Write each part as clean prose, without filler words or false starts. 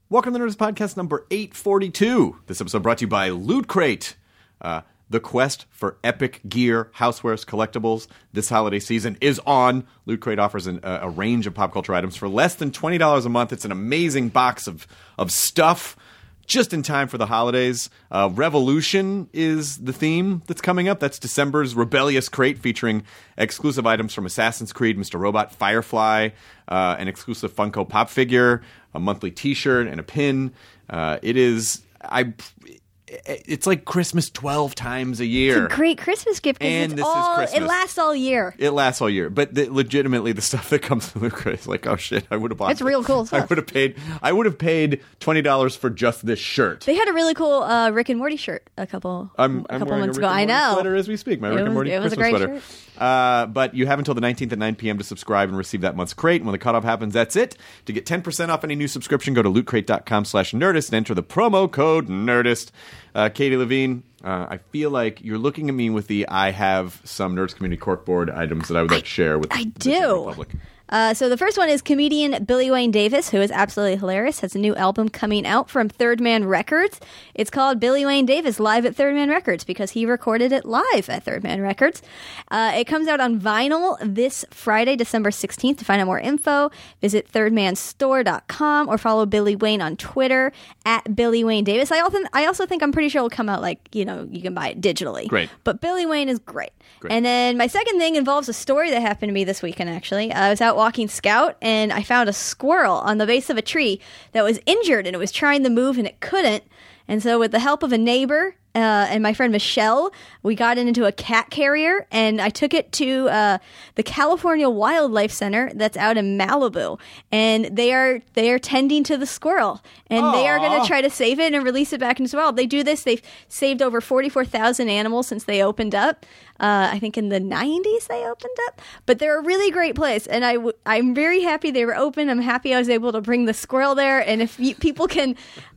Welcome to the Nerdist Podcast number 842. This episode brought to you by Loot Crate. The quest for epic gear, housewares, collectibles this holiday season is on. Loot Crate offers a range of pop culture items for less than $20 a month. It's an amazing box of stuff just in time for the holidays. Revolution is the theme that's coming up. That's December's Rebellious Crate featuring exclusive items from Assassin's Creed, Mr. Robot, Firefly, an exclusive Funko Pop figure, a monthly t-shirt, and a pin. It's like Christmas 12 times a year. It's a great Christmas gift because is Christmas. It lasts all year. It lasts all year. But legitimately, the stuff that comes from Loot Crate is like, oh shit, I would have bought It's real cool stuff. I would have paid $20 for just this shirt. They had a really cool Rick and Morty shirt a couple months ago. I'm wearing a Rick and Morty sweater as we speak. My Rick and Morty Christmas sweater. But you have until the 19th at 9 p.m. to subscribe and receive that month's crate. And when the cutoff happens, that's it. To get 10% off any new subscription, go to lootcrate.com/Nerdist and enter the promo code Nerdist. Katie Levine, I feel like you're looking at me with the I have some Nerds Community corkboard items that I would like to share with the general public. So the first one is comedian Billy Wayne Davis, who is absolutely hilarious, has a new album coming out from Third Man Records. It's called Billy Wayne Davis Live at Third Man Records because he recorded it live at Third Man Records. It comes out on vinyl this Friday, December 16th. To find out more info, visit thirdmanstore.com or follow Billy Wayne on Twitter at Billy Wayne Davis. I also think I'm pretty sure it'll come out you can buy it digitally. Great. But Billy Wayne is great. And then my second thing involves a story that happened to me this weekend, actually. I was out walking scout and I found a squirrel on the base of a tree that was injured and it was trying to move and it couldn't. And so with the help of a neighbor and my friend Michelle, we got it into a cat carrier and I took it to the California Wildlife Center that's out in Malibu. And they are tending to the squirrel. And They are going to try to save it and release it back into the wild. They do this. They've saved over 44,000 animals since they opened up. I think in the 90s they opened up. But they're a really great place. And I'm very happy they were open. I'm happy I was able to bring the squirrel there. And if people can,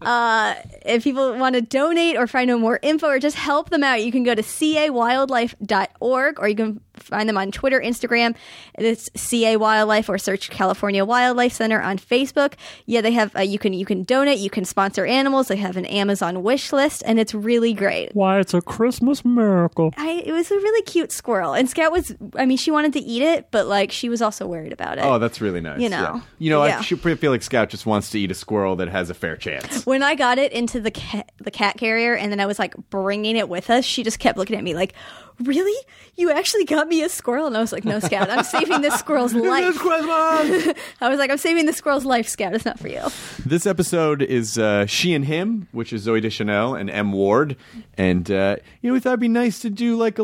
if people want to donate or find out more info or just help them out, you can go to cawildlife.org or you can find them on Twitter, Instagram. It's CA Wildlife or search California Wildlife Center on Facebook. Yeah, they have, you can donate, you can sponsor animals. They have an Amazon wish list and it's really great. Why, it's a Christmas miracle. It was a really cute squirrel. And Scout she wanted to eat it, but she was also worried about it. Oh, that's really nice. Yeah. I feel like Scout just wants to eat a squirrel that has a fair chance. When I got it into the cat carrier and then I was bringing it with us, she just kept looking at me like, really? You actually got me a squirrel? And I was like, no, Scout, I'm saving this squirrel's life. It's Christmas! I was like, I'm saving the squirrel's life, Scout. It's not for you. This episode is She and Him, which is Zooey Deschanel and M. Ward. And, we thought it'd be nice to do a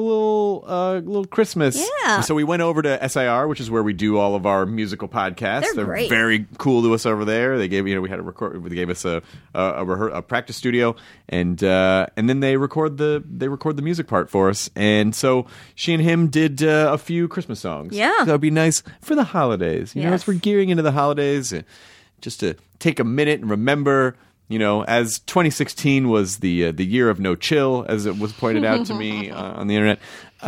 little Christmas. Yeah. So we went over to SIR, which is where we do all of our musical podcasts. They're great. Very cool to us over there. They gave, we had a record. They gave us a practice studio, and then they record the music part for us. And so She and Him did a few Christmas songs. Yeah. So that'd be nice for the holidays. As we're gearing into the holidays, just to take a minute and remember, as 2016 was the year of no chill, as it was pointed out to me on the internet,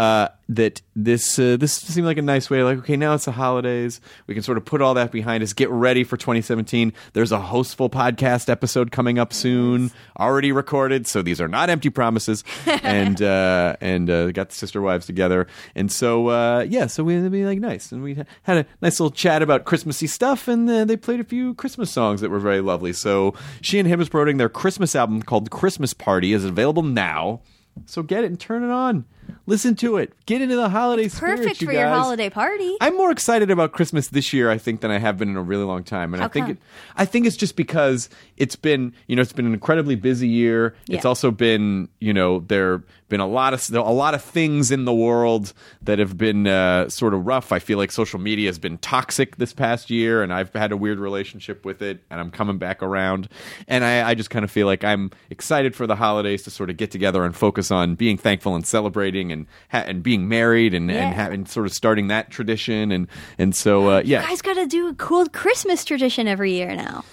that this seemed like a nice way. Okay, now it's the holidays. We can sort of put all that behind us, get ready for 2017. There's a Hostful podcast episode coming up soon, already recorded. So these are not empty promises. and got the sister wives together. And so, so it'd be nice. And we had a nice little chat about Christmassy stuff. And they played a few Christmas songs that were very lovely. So She and Him is promoting their Christmas album called Christmas Party. Is available now. So get it and turn it on. Listen to it. Get into the holiday spirit, Perfect for you your guys. holiday party. I'm more excited about Christmas this year, I think, than I have been in a really long time. And How come? I think it's just because it's been an incredibly busy year. Yeah. It's also been, there been a lot of things in the world that have been sort of rough. I feel like social media has been toxic this past year, and I've had a weird relationship with it, and I'm coming back around. And I just kind of feel like I'm excited for the holidays to sort of get together and focus on being thankful and celebrating and being married and sort of starting that tradition. And so, You guys got to do a cool Christmas tradition every year now.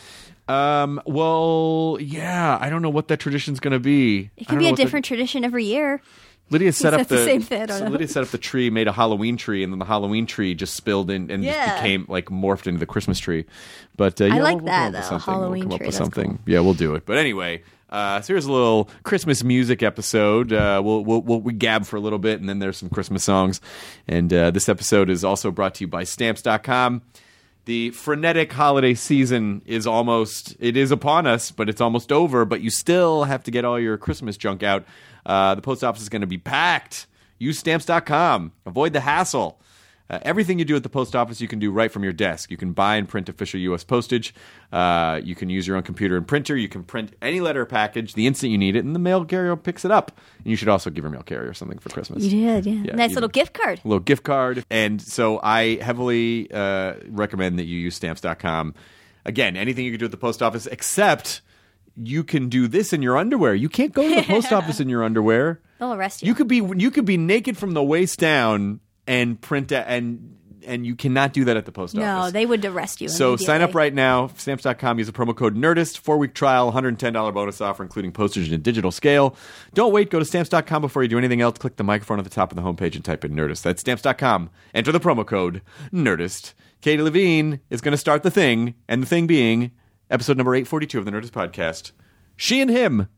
Well, yeah, I don't know what that tradition's going to be. It could be a different tradition every year. Lydia set up the same thing. I don't know. Lydia set up the tree, made a Halloween tree, and then the Halloween tree just spilled in and just became like morphed into the Christmas tree. But I like we'll that come up with though. something. Halloween we'll come tree. up with That's something. cool. Yeah, we'll do it. But anyway, so here's a little Christmas music episode. We gab for a little bit, and then there's some Christmas songs. And this episode is also brought to you by Stamps.com. The frenetic holiday season is upon us, but it's almost over. But you still have to get all your Christmas junk out. The post office is going to be packed. Use Stamps.com. Avoid the hassle. Everything you do at the post office, you can do right from your desk. You can buy and print official U.S. postage. You can use your own computer and printer. You can print any letter or package the instant you need it, and the mail carrier picks it up. And you should also give your mail carrier something for Christmas. You did, yeah. Nice little gift card. A little gift card. And so I heavily recommend that you use Stamps.com. Again, anything you can do at the post office, except you can do this in your underwear. You can't go to the post office in your underwear. They'll arrest you. You could be naked from the waist down and print and you cannot do that at the post office. No, they would arrest you. So sign up right now. Stamps.com. Use the promo code NERDIST. 4-week trial, $110 bonus offer, including postage and a digital scale. Don't wait. Go to Stamps.com before you do anything else. Click the microphone at the top of the homepage and type in NERDIST. That's Stamps.com. Enter the promo code NERDIST. Katie Levine is going to start the thing, and the thing being episode number 842 of the Nerdist Podcast. She and Him.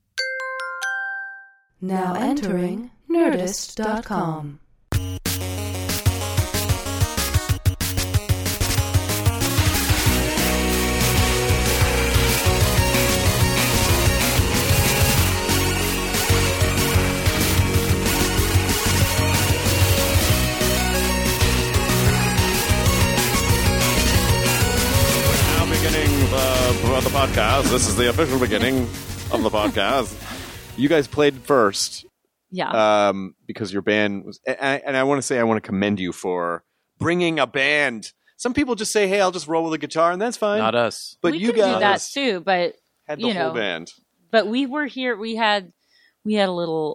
Now entering Nerdist.com. The podcast. This is the official beginning of the podcast. You guys played first. Yeah. Because your band was, and I want to say I want to commend you for bringing a band. Some people just say, "Hey, I'll just roll with a guitar," and that's fine. Not us. But we you could guys do that too, but had the whole band. But we were here. We had a little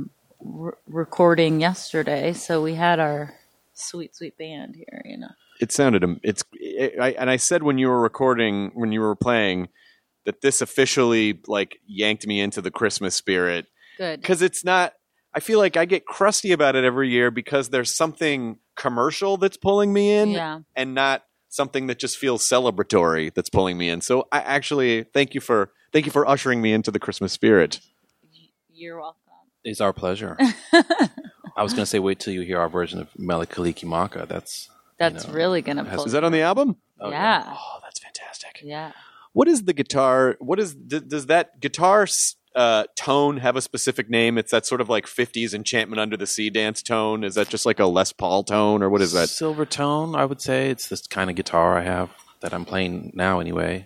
recording yesterday, so we had our sweet band here. It sounded. I said when you were recording, when you were playing, that this officially like yanked me into the Christmas spirit. Good. Because it's not. I feel like I get crusty about it every year because there's something commercial that's pulling me in, and not something that just feels celebratory that's pulling me in. So I actually thank you for ushering me into the Christmas spirit. You're welcome. It's our pleasure. I was going to say, wait till you hear our version of Mele Kalikimaka. That's really going to pull. Is that on the album? Oh, yeah. Oh, that's fantastic. Yeah. What is the guitar? Does that guitar tone have a specific name? It's that sort of like 50s Enchantment Under the Sea dance tone. Is that just like a Les Paul tone, or what is that? Silver tone, I would say. It's this kind of guitar I have that I'm playing now anyway.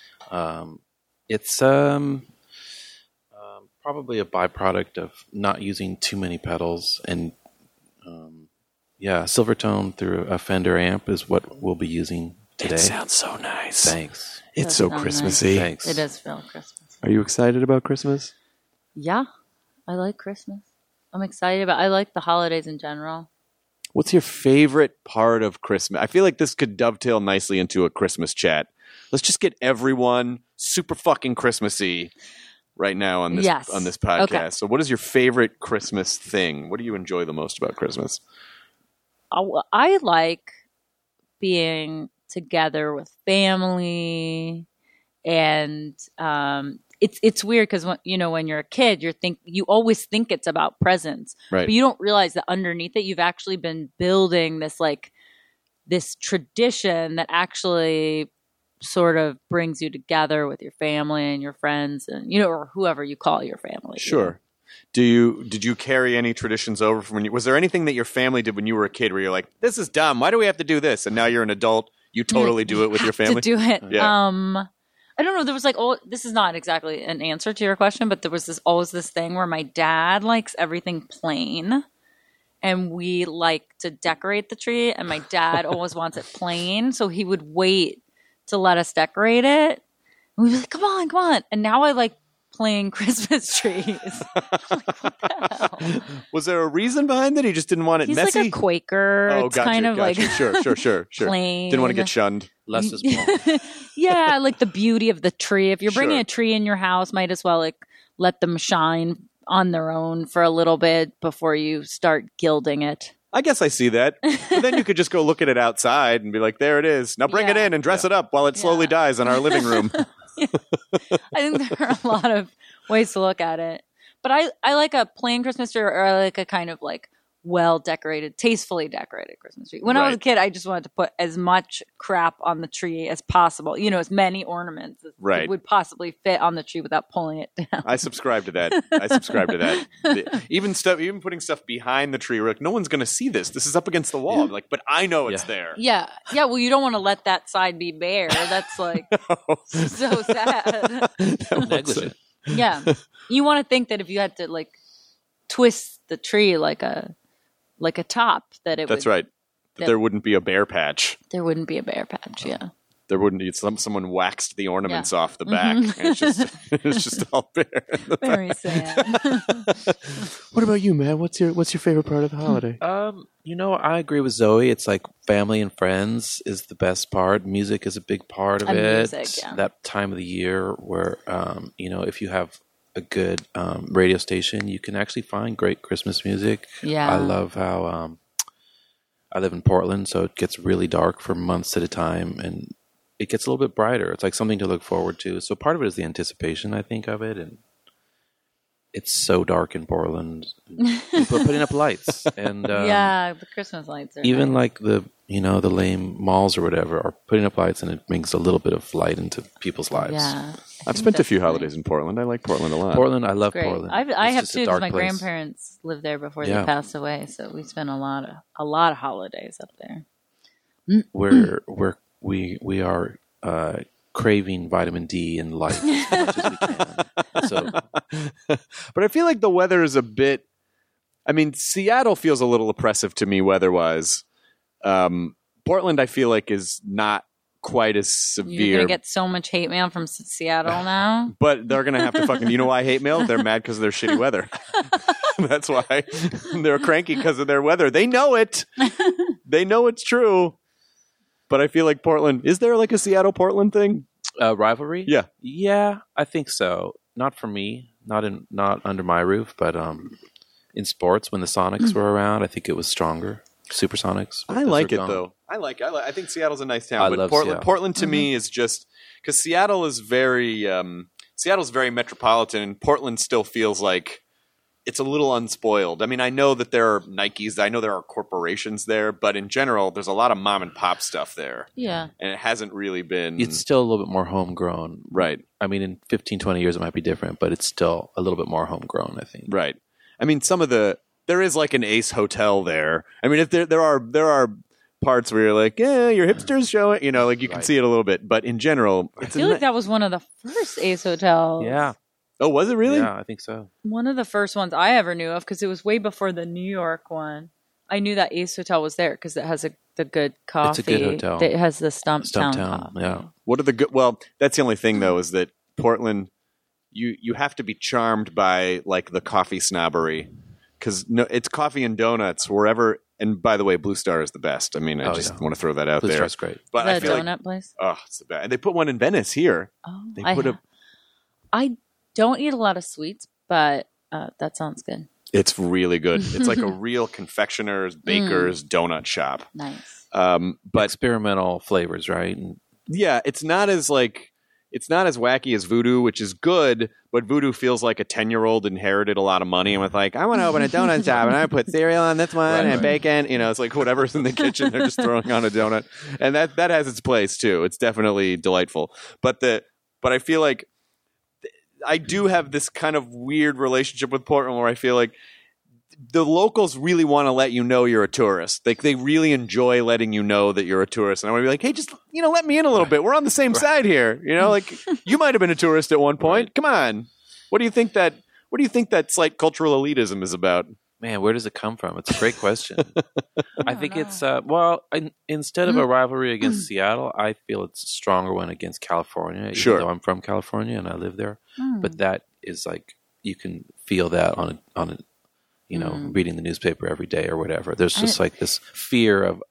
It's probably a byproduct of not using too many pedals, and silver tone through a Fender amp is what we'll be using today. It sounds so nice. Thanks. It's so Christmassy. Nice. Thanks. It does feel Christmas. Are you excited about Christmas? Yeah, I like Christmas. I'm excited I like the holidays in general. What's your favorite part of Christmas? I feel like this could dovetail nicely into a Christmas chat. Let's just get everyone super fucking Christmassy right now on this podcast. Okay. So what is your favorite Christmas thing? What do you enjoy the most about Christmas? I like being together with family, and it's weird because when you're a kid, you always think it's about presents, right? But you don't realize that underneath it, you've actually been building this tradition that actually sort of brings you together with your family and your friends, and or whoever you call your family. Sure. Did you carry any traditions over from when you? Was there anything that your family did when you were a kid where you're like, "This is dumb. Why do we have to do this?" And now you're an adult, you totally do it with your family. To do it. Yeah. I don't know. There was this is not exactly an answer to your question, but there was always this thing where my dad likes everything plain, and we like to decorate the tree, and my dad always wants it plain, so he would wait to let us decorate it. And we'd be like, come on. And now I like playing Christmas trees. Like, what the hell? Was there a reason behind that? He just didn't want it He's messy? like a Quaker. Oh, it's gotcha, kind of gotcha. like Sure. plain. Didn't want to get shunned. Less is more. Yeah, like the beauty of the tree. If you're bringing Sure. a tree in your house, might as well like let them shine on their own for a little bit before you start gilding it. I guess I see that. But then you could just go look at it outside and be like, there it is. Now bring it in and dress it up while it slowly dies in our living room. I think there are a lot of ways to look at it. But I like a plain Christmas tree, or I like a kind of like well-decorated, tastefully decorated Christmas tree. When I was a kid, I just wanted to put as much crap on the tree as possible. You know, as many ornaments as would possibly fit on the tree without pulling it down. I subscribe to that. Even putting stuff behind the tree, we're like, no one's going to see this. This is up against the wall. I'm like, but I know it's there. Yeah. Yeah. Well, you don't want to let that side be bare. That's like so sad. Negligent. Yeah. You want to think that if you had to like twist the tree like a top, that it That's right. That there wouldn't be a bare patch. There wouldn't be a bare patch, yeah. There wouldn't be someone waxed the ornaments off the back. And it's just all bare. Very sad. What about you, man? What's your favorite part of the holiday? I agree with Zoe. It's like family and friends is the best part. Music is a big part of it. Music, yeah. That time of the year where if you have a good radio station, you can actually find great Christmas music. Yeah. I love how I live in Portland, so it gets really dark for months at a time, and it gets a little bit brighter. It's like something to look forward to. So part of it is the anticipation, I think, of it, and it's so dark in Portland. People are putting up lights, and the Christmas lights are even nice. like the lame malls or whatever are putting up lights, and it brings a little bit of light into people's lives. Yeah. I've spent a few holidays in Portland. I like Portland a lot. Portland, I love Great. Portland. I have just too, a because dark my place. grandparents lived there before they passed away, so we spent a lot of holidays up there. We are craving vitamin D and light as much as we can. So, but I feel like the weather is a bit. I mean, Seattle feels a little oppressive to me weather-wise. Portland, I feel like, is not quite as severe. You're going to get so much hate mail from Seattle now. But they're going to have to fucking... You know why I hate mail? They're mad because of their shitty weather. That's why. They're cranky because of their weather. They know it. They know it's true. But I feel like Portland... Is there like a Seattle-Portland thing? Rivalry? Yeah. Yeah, I think so. Not for me. Not under my roof, but in sports, when the Sonics were around, I think it was stronger. Supersonics. I like it, though. I think Seattle's a nice town. But Portland to me is just... Because Seattle is very... Seattle's very metropolitan, and Portland still feels like it's a little unspoiled. I mean, I know that there are Nikes. I know there are corporations there. But in general, there's a lot of mom and pop stuff there. Yeah. And it hasn't really been... It's still a little bit more homegrown. Right. I mean, in 15, 20 years, it might be different, but it's still a little bit more homegrown, I think. Right. I mean, there is like an Ace Hotel there. I mean, if there are parts where you're like, yeah, your hipsters show it, like you can see it a little bit. But in general, I feel like that was one of the first Ace hotels. Yeah. Oh, was it really? Yeah, I think so. One of the first ones I ever knew of, because it was way before the New York one. I knew that Ace Hotel was there because it has the good coffee. It's a good hotel. It has the Stumptown coffee. Yeah. What are the good? Well, that's the only thing though, is that Portland, you have to be charmed by like the coffee snobbery, because it's coffee and donuts wherever. And by the way, Blue Star is the best. I mean, I just want to throw that out Blue there. Star's great. But Is I that feel a donut like, place? oh, it's the best. And they put one in Venice here. Oh, I don't eat a lot of sweets, but that sounds good. It's really good. It's like a real confectioner's, baker's donut shop. Nice. But experimental flavors, right? Yeah, it's not as wacky as Voodoo, which is good, but Voodoo feels like a 10-year-old inherited a lot of money and was like, I want to open a donut shop and I put cereal on this one and bacon. It's like whatever's in the kitchen, they're just throwing on a donut. And that has its place too. It's definitely delightful. But I feel like I do have this kind of weird relationship with Portland where I feel like the locals really want to let you know you're a tourist. Like they really enjoy letting you know that you're a tourist. And I want to be like, hey, just, let me in a little bit. We're on the same side here. Like you might have been a tourist at one point. Right. Come on. What do you think that slight cultural elitism is about? Man, where does it come from? It's a great question. I think it's, instead of a rivalry against Seattle, I feel it's a stronger one against California. Sure. Even though I'm from California and I live there. But that is like, you can feel that on reading the newspaper every day or whatever. There's just like this fear of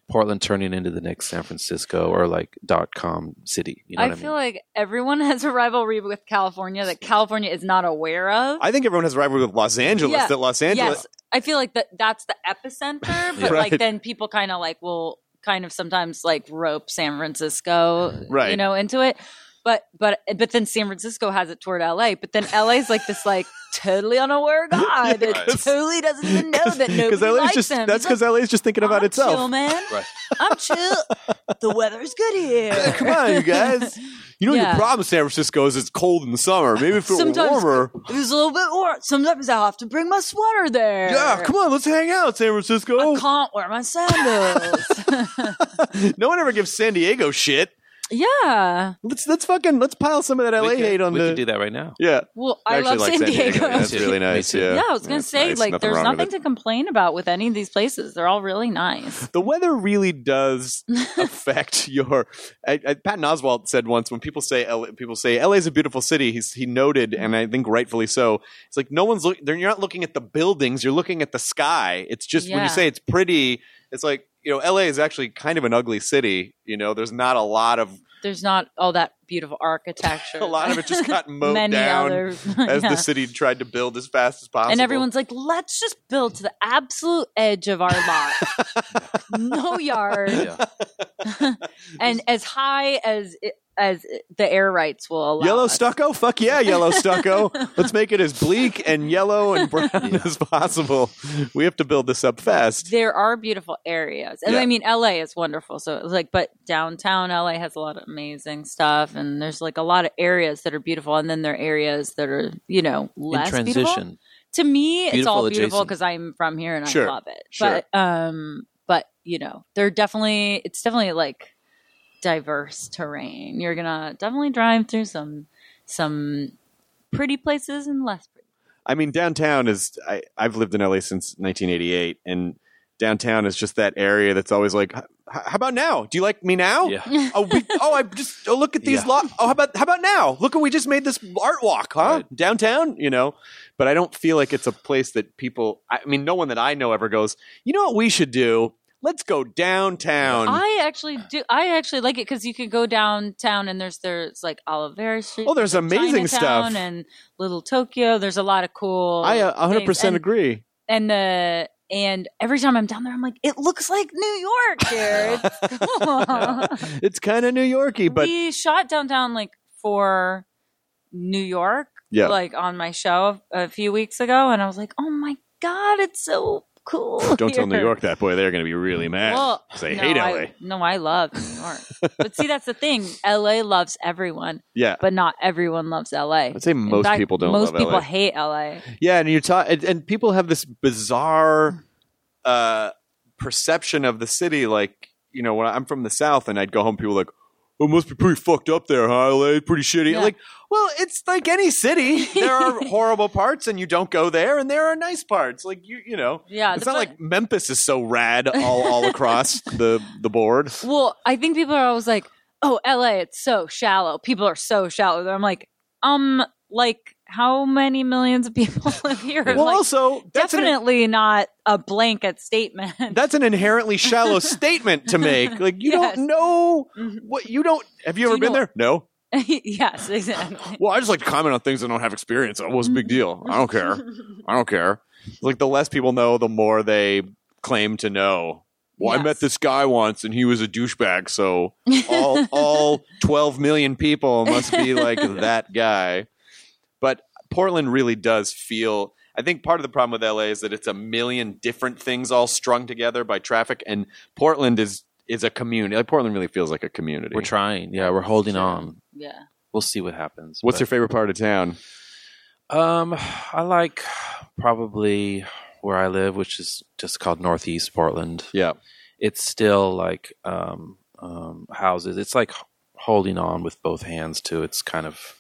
Portland turning into the next San Francisco or like .com city. You know what I feel mean? like everyone has a rivalry with California that California is not aware of. I think everyone has a rivalry with Los Angeles. Yeah. That Los Angeles. Yes, I feel like that's the epicenter, but Right. like then people kind of like will kind of sometimes like rope San Francisco, Right. into it. But then San Francisco has it toward LA. But then LA is like this like totally unaware guy that totally doesn't even know that nobody likes him. That's because LA is just thinking about I'm itself. chill, man. Right. I'm chill. The weather's good here. Come on, you guys. You know Yeah. your problem with San Francisco is it's cold in the summer. Maybe if it were Sometimes warmer. it was a little bit warm. Sometimes I have to bring my sweater there. Yeah, come on, let's hang out, San Francisco. I can't wear my sandals. No one ever gives San Diego shit. Yeah. Let's pile some of that LA hate on we the. could do that right now. Yeah. Well, I actually love like San Diego. That's really Me nice. too. Yeah. Yeah, I was going to That's say, nice. like, there's wrong with nothing it. to complain about with any of these places. They're all really nice. The weather really does affect your. Patton Oswalt said once when people say LA is a beautiful city. He noted, and I think rightfully so. It's like no one's looking. You're not looking at the buildings. You're looking at the sky. It's just when Yeah. you say it's pretty. It's like LA is actually kind of an ugly city. There's not a lot of. There's not all that beautiful architecture. A lot of it just got mowed Many down others. as Yeah. the city tried to build as fast as possible. And everyone's like, let's just build to the absolute edge of our lot. No yard. Yeah. And as high as the air rights will allow. Yellow us. stucco? Fuck yeah, yellow stucco. Let's make it as bleak and yellow and brown as possible. We have to build this up fast. There are beautiful areas. And Yeah. I mean, LA is wonderful. So it's like, but downtown LA has a lot of amazing stuff. And there's like a lot of areas that are beautiful. And then there are areas that are, less In beautiful. transition. To me, it's Beautiful all beautiful adjacent. because I'm from here and Sure, I love it. sure. But it's definitely like diverse terrain. You're gonna definitely drive through some pretty places and less pretty. I mean, downtown is. I've lived in LA since 1988, and downtown is just that area that's always like, how about now? Do you like me now? Yeah. Look at these. Yeah. How about now? Look, we just made this art walk, huh? Right. Downtown, But I don't feel like it's a place that people. I mean, no one that I know ever goes. You know what we should do? Let's go downtown. I actually do. I actually like it because you could go downtown and there's like Olivera Street. Oh, there's amazing Chinatown stuff. and Little Tokyo. There's a lot of cool. I 100% things. agree. And every time I'm down there, I'm like, it looks like New York here. It's cool. It's kind of New Yorky, but We shot downtown like for New York, Yeah. like on my show a few weeks ago, and I was like, oh my god, it's so cool. don't tell New here. York that, boy. They're going to be really mad. Well, Say, no, hate LA. I love New York. But see, that's the thing. LA loves everyone, Yeah. but not everyone loves LA. I'd say most people don't Most love people LA. hate LA. Yeah, and you're and people have this bizarre perception of the city. Like, when I'm from the South and I'd go home, people are like, "Oh, it must be pretty fucked up there, huh? LA, pretty shitty." Yeah. I'm like, well, it's like any city. There are horrible parts, and you don't go there, and there are nice parts. Like Yeah, it's the not like Memphis is so rad all across the board. Well, I think people are always like, "Oh, LA, it's so shallow. People are so shallow." I'm like, like how many millions of people live here? Well, Like, also that's definitely not a blanket statement. That's an inherently shallow statement to make. Like you Yes. don't know what you don't. Have you Do ever you been know- there? No. Yes, exactly. Well, I just like to comment on things I don't have experience on. What's the big deal? I don't care. I don't care. Like the less people know, the more they claim to know. Well, I Yes. met this guy once and he was a douchebag, so all 12 million people must be like that guy. But Portland really does feel. I think part of the problem with LA is that it's a million different things all strung together by traffic, and Portland is a community. Like Portland really feels like a community. We're trying. Yeah, we're holding on. Yeah. We'll see what happens. What's but- your favorite part of town? I like probably where I live, which is just called Northeast Portland. Yeah. It's still like houses. It's like holding on with both hands to its kind of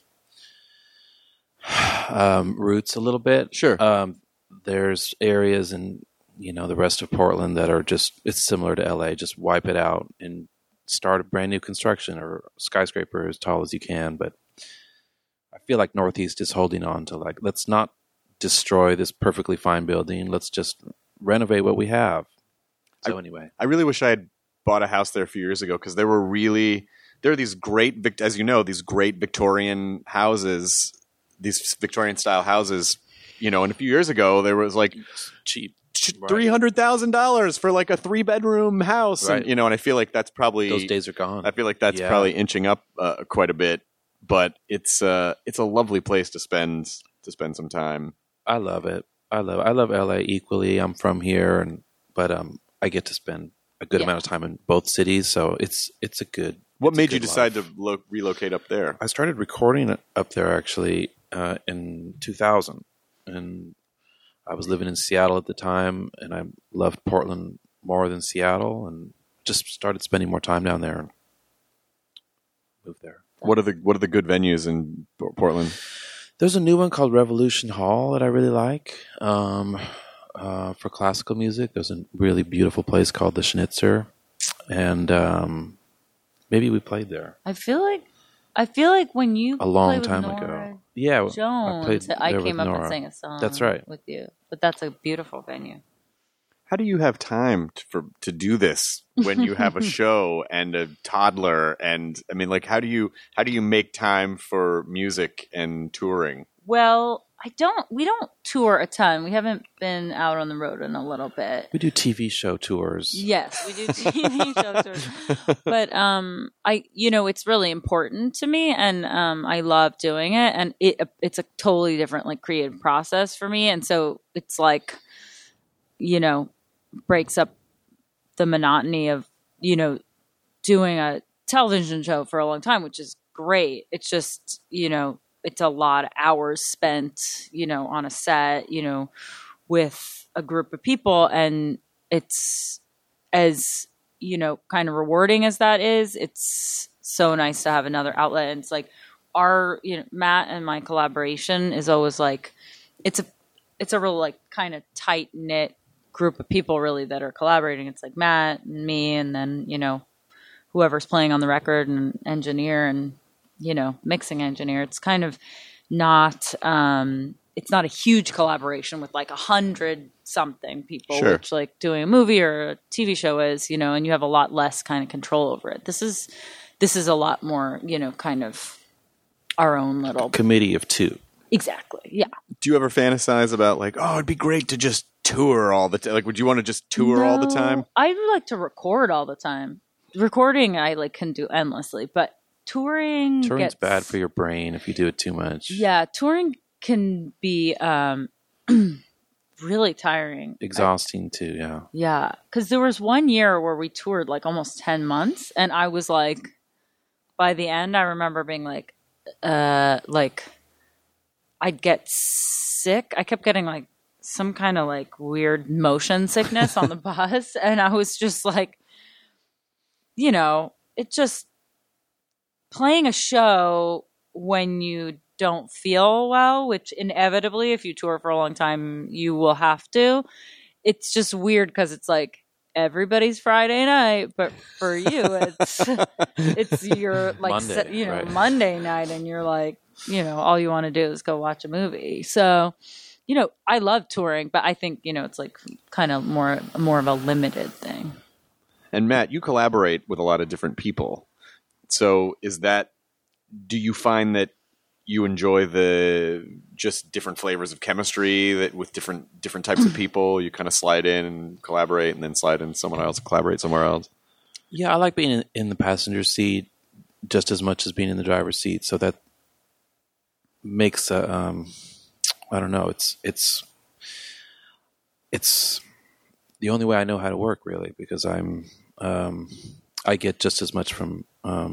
roots a little bit. Sure. There's areas in the rest of Portland that are just it's similar to LA. Just wipe it out and start a brand new construction or skyscraper as tall as you can. But I feel like Northeast is holding on to like let's not destroy this perfectly fine building. Let's just renovate what we have. So anyway, I really wish I had bought a house there a few years ago because there are these great, as you know, these great Victorian houses, these Victorian style houses, and a few years ago there was like cheap. $300,000 for like a 3-bedroom house, right. and I feel like that's probably those days are gone. I feel like that's probably inching up quite a bit, but it's a lovely place to spend some time. I love it. I love LA equally. I'm from here, but I get to spend a good amount of time in both cities, so it's a good. What made you decide to relocate up there? I started recording up there actually in 2000, and I was living in Seattle at the time, and I loved Portland more than Seattle, and just started spending more time down there and moved there. What are the good venues in Portland? There's a new one called Revolution Hall that I really like for classical music. There's a really beautiful place called the Schnitzer, and maybe we played there. I feel like when you a long played with time Nora ago. Yeah, Jones, I came up Nora. and sang a song. That's right. With you, but that's a beautiful venue. How do you have time to do this when you have a show and a toddler? And I mean, like, how do you make time for music and touring? Well, we don't tour a ton. We haven't been out on the road in a little bit. We do TV show tours. Yes, we do TV show tours. But it's really important to me, and I love doing it. And it's a totally different like creative process for me. And so it's like, breaks up the monotony of, doing a television show for a long time, which is great. It's just, it's a lot of hours spent, on a set, with a group of people. And it's as, kind of rewarding as that is, it's so nice to have another outlet. And it's like Matt and my collaboration is always like, it's a real like kind of tight knit group of people really that are collaborating. It's like Matt and me, and then, whoever's playing on the record and engineer and, mixing engineer. It's kind of not, it's not a huge collaboration with like 100 something people, sure. Which like doing a movie or a TV show is, and you have a lot less kind of control over it. This is a lot more, kind of our own little committee of two. Exactly. Yeah. Do you ever fantasize about like, oh, it'd be great to just tour all the time? Like, would you want to just tour all the time? I would like to record all the time. Recording, I like can do endlessly, but touring's bad for your brain if you do it too much. Yeah, touring can be really tiring, exhausting too. Yeah. Yeah, because there was one year where we toured like almost 10 months, and I was like, by the end, I remember being like I'd get sick. I kept getting like some kind of like weird motion sickness on the bus. And I was just like, it just playing a show when you don't feel well, which inevitably, if you tour for a long time, you will have to. It's just weird because it's like everybody's Friday night, but for you, it's your like Monday, right. Monday night, and you're like, all you want to do is go watch a movie. So, I love touring, but I think, it's like kind of more of a limited thing. And Matt, you collaborate with a lot of different people. So do you find that you enjoy the just different flavors of chemistry that with different types of people, you kind of slide in and collaborate and then slide in someone else and collaborate somewhere else? Yeah, I like being in the passenger seat just as much as being in the driver's seat. So that makes I don't know. It's the only way I know how to work, really, because I get just as much from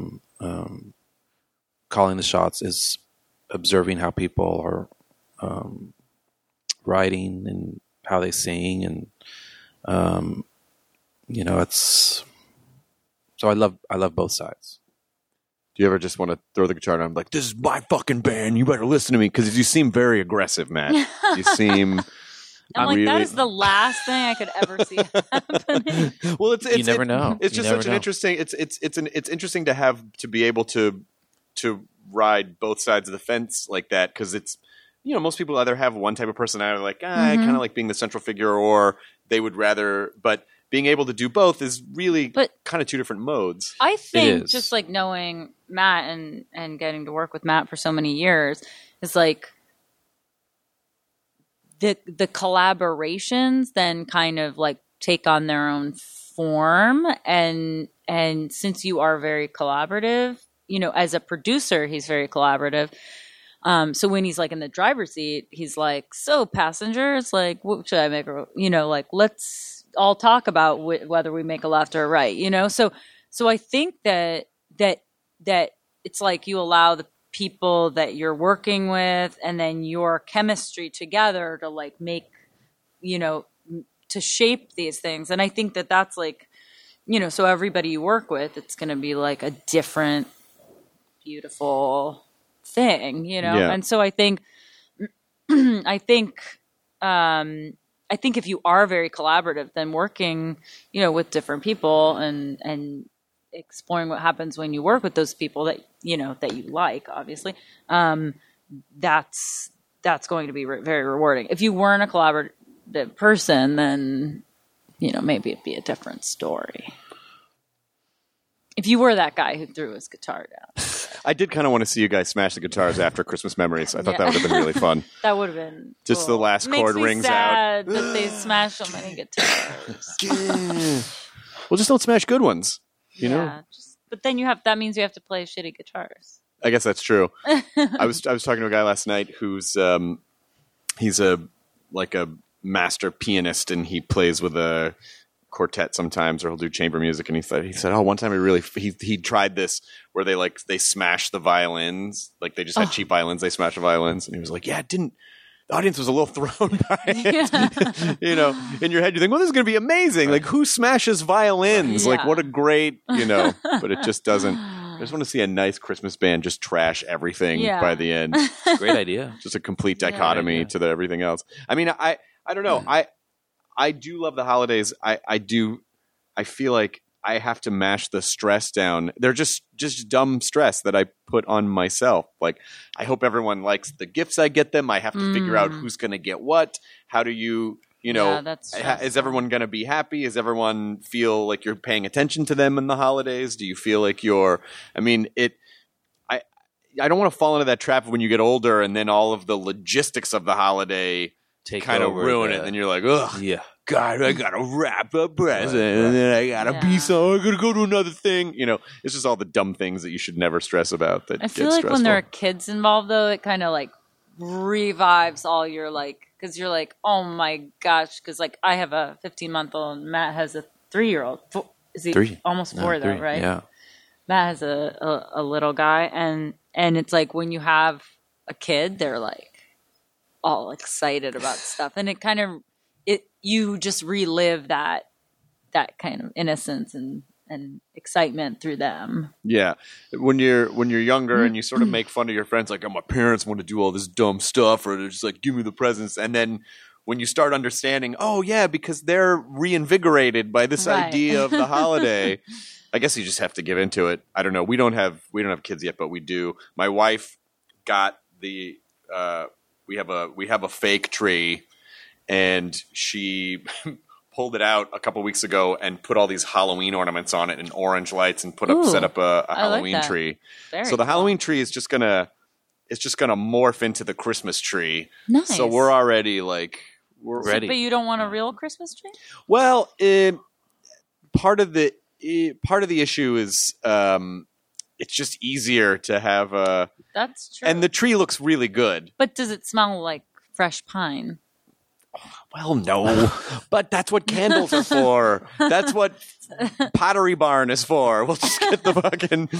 calling the shots as observing how people are writing and how they sing, and it's so I love both sides. Do you ever just want to throw the guitar down and be like, this is my fucking band, you better listen to me? Because you seem very aggressive, Matt. You seem... I'm like, that is the last thing I could ever see happening. Well, you never know. It's just such an interesting... It's interesting to have to be able to ride both sides of the fence like that, because it's, most people either have one type of personality, like, I kind of like being the central figure, or they would rather... But being able to do both is really kind of two different modes. I think just like knowing Matt and getting to work with Matt for so many years is like the collaborations then kind of like take on their own form. And since you are very collaborative, you know, as a producer, he's very collaborative. So when he's like in the driver's seat, he's like, so passengers, like, what should I make? You know, like, let's all talk about whether we make a left or a right, you know? So I think that it's like you allow the people that you're working with and then your chemistry together to like make, you know, to shape these things. And I think that that's like, you know, so everybody you work with, it's going to be like a different, beautiful thing, you know? Yeah. And so I think if you are very collaborative, then working, you know, with different people and exploring what happens when you work with those people that, you know, that you like, obviously, that's going to be very rewarding. If you weren't a collaborative person, then, you know, maybe it'd be a different story. If you were that guy who threw his guitar down. I did kind of want to see you guys smash the guitars after Christmas Memories. I thought that would have been really fun. That would have been just cool. the last chord rings sad out. That they smashed so many guitars. Well, just don't smash good ones. You know? But then that means you have to play shitty guitars. I guess that's true. I was talking to a guy last night who's he's a master pianist, and he plays with a quartet sometimes, or he'll do chamber music. And he said, oh, one time he tried this where they smashed the violins, like they just had cheap violins, they smashed the violins, and he was like, yeah, the audience was a little thrown by it. You know, in your head you think, well, this is going to be amazing. Like, who smashes violins? Yeah. Like, what a great, you know, but it just doesn't. I just want to see a nice Christmas band just trash everything by the end. Great idea. Just a complete dichotomy to everything else. I mean, I don't know. I do love the holidays. I feel like I have to mash the stress down. They're just dumb stress that I put on myself. Like, I hope everyone likes the gifts I get them. I have to figure out who's going to get what. How do you know, is everyone going to be happy? Does everyone feel like you're paying attention to them in the holidays? Do you feel like I don't want to fall into that trap when you get older and then all of the logistics of the holiday kind of ruin it. And you're like, ugh, yeah, God, I got to wrap a present and then I got to I got to go to another thing. You know, it's just all the dumb things that you should never stress about. That I feel like when there are kids involved, though, it kind of like revives all your like, because you're like, oh my gosh, because like I have a 15-month-old and Matt has a 3-year-old. Is he 3? Almost 4 though, 3, right? Yeah. Matt has a little guy, and it's like when you have a kid, they're like all excited about stuff, and it kind of you just relive that kind of innocence and excitement through them. Yeah, when you're younger and you sort of make fun of your friends, like, oh, my parents want to do all this dumb stuff, or they're just like, give me the presents, and then when you start understanding, oh yeah, because they're reinvigorated by this idea of the holiday. I guess you just have to give into it. I don't know. We don't have kids yet, but we do. My wife got we have a fake tree, and she pulled it out a couple weeks ago and put all these Halloween ornaments on it and orange lights and set up a Halloween tree. So the Halloween tree is just gonna morph into the Christmas tree. Nice. So we're already like we're ready. But you don't want a real Christmas tree? Well, part of the issue is it's just easier to have a. That's true. And the tree looks really good. But does it smell like fresh pine? Well, no, but that's what candles are for. That's what Pottery Barn is for. We'll just get the fucking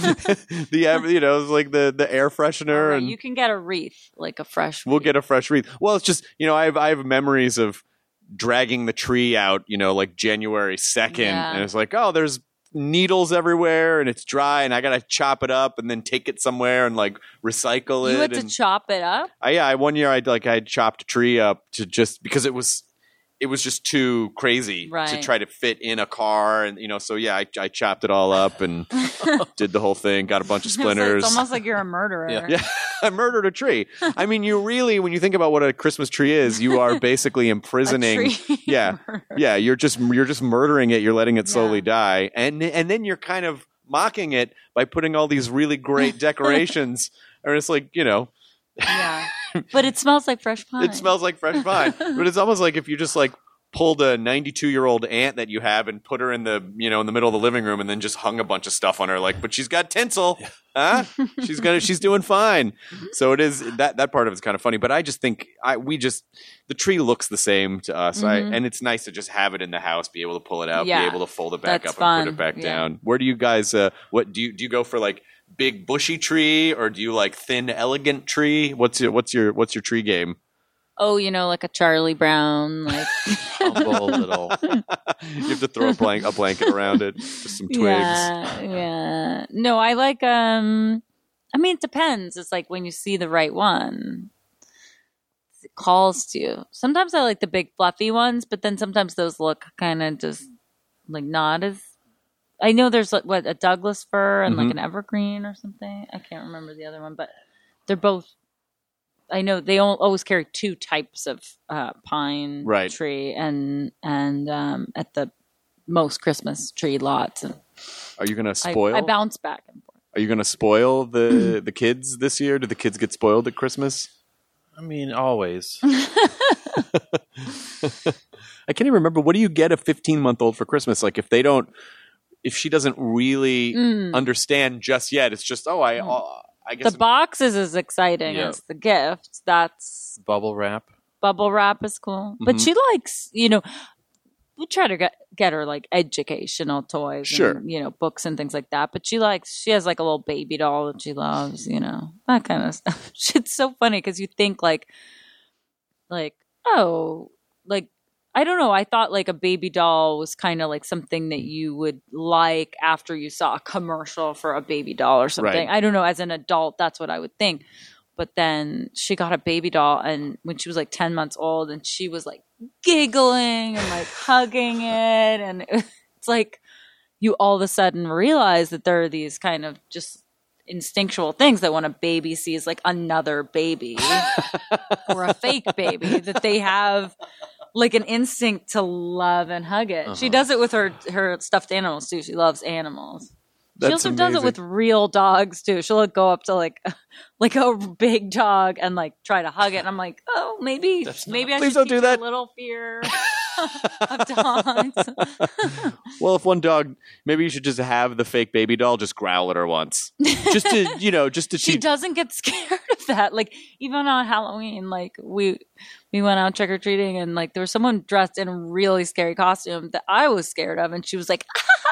like the air freshener, and you can get a wreath, like a fresh. We'll get a fresh wreath. Well, it's just I have memories of dragging the tree out, like January 2nd, and it's like, oh, there's needles everywhere and it's dry and I gotta chop it up and then take it somewhere and like recycle it. You had to chop it up? One year I chopped a tree up to just because it was it was just too crazy to try to fit in a car, and so I chopped it all up and did the whole thing. Got a bunch of splinters. It's almost like you're a murderer. Yeah, I murdered a tree. I mean, you really, when you think about what a Christmas tree is, you are basically imprisoning. A tree yeah. You're just murdering it. You're letting it slowly die, and then you're kind of mocking it by putting all these really great decorations. And it's like Yeah. But it smells like fresh pine. It smells like fresh pine. But it's almost like if you just like pulled a 92-year-old aunt that you have and put her in the in the middle of the living room and then just hung a bunch of stuff on her, like, but she's got tinsel. Huh? She's doing fine. So it is that part of it's kind of funny. But I just think the tree looks the same to us. And it's nice to just have it in the house, be able to pull it out, be able to fold it back up and put it back down. Where do you guys what do you go for, like big bushy tree, or do you like thin elegant tree? What's your tree game? Oh, like a Charlie Brown, like humble little. You have to throw a blanket around it, just some twigs. Yeah. No, I like. I mean, it depends. It's like when you see the right one, it calls to you. Sometimes I like the big fluffy ones, but then sometimes those look kind of just like not as. I know there's like a Douglas fir and like an evergreen or something. I can't remember the other one, but they're both. I know they always carry two types of pine tree and at the most Christmas tree lots. And are you going to spoil? I bounce back and forth. Are you going to spoil the kids this year? Do the kids get spoiled at Christmas? I mean, always. I can't even remember. What do you get a 15-month-old for Christmas? Like if she doesn't really understand just yet, it's just, I guess the box is as exciting as the gift. That's bubble wrap. Bubble wrap is cool, but she likes, we try to get her like educational toys, and, books and things like that. But she has like a little baby doll that she loves, that kind of stuff. It's so funny because you think like, oh, like. I don't know. I thought like a baby doll was kind of like something that you would like after you saw a commercial for a baby doll or something. Right. I don't know. As an adult, that's what I would think. But then she got a baby doll, and when she was like 10 months old, and she was like giggling and like hugging it. And it's like you all of a sudden realize that there are these kind of just instinctual things that when a baby sees like another baby or a fake baby, that they have like an instinct to love and hug it. She does it with her stuffed animals too. She loves animals. She also does it with real dogs too. She'll go up to like a big dog and like try to hug it. And I'm like, oh, maybe I should don't do that. A little fear of dogs. Well, if one dog, maybe you should just have the fake baby doll just growl at her once, just to. She doesn't get scared of that. Like even on Halloween, like we went out trick or treating, and like there was someone dressed in a really scary costume that I was scared of, and she was like,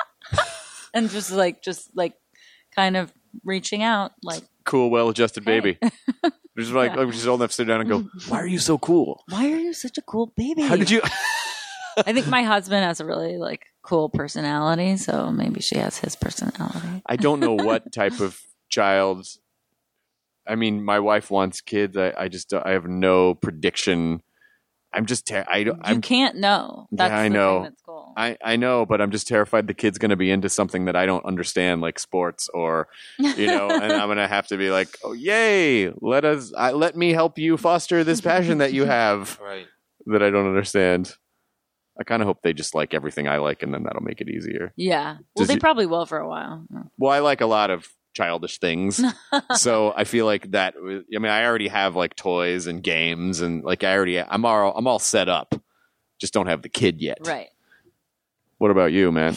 and just like kind of reaching out, like cool, well-adjusted baby. Just like she's old enough to sit down and go, "Why are you so cool? Why are you such a cool baby? How did you?" I think my husband has a really like cool personality, so maybe she has his personality. I don't know what type of child. I mean, my wife wants kids. I have no prediction. I'm just you can't know. That's I know. The thing that's cool. I know, but I'm just terrified the kid's going to be into something that I don't understand, like sports, or and I'm going to have to be like, oh yay, let me help you foster this passion that you have that I don't understand. I kind of hope they just like everything I like, and then that'll make it easier. Yeah. Well, they probably will for a while. Well, I like a lot of childish things. So I feel like that, I mean, I already have like toys and games, and like I'm all set up. Just don't have the kid yet. Right. What about you, man?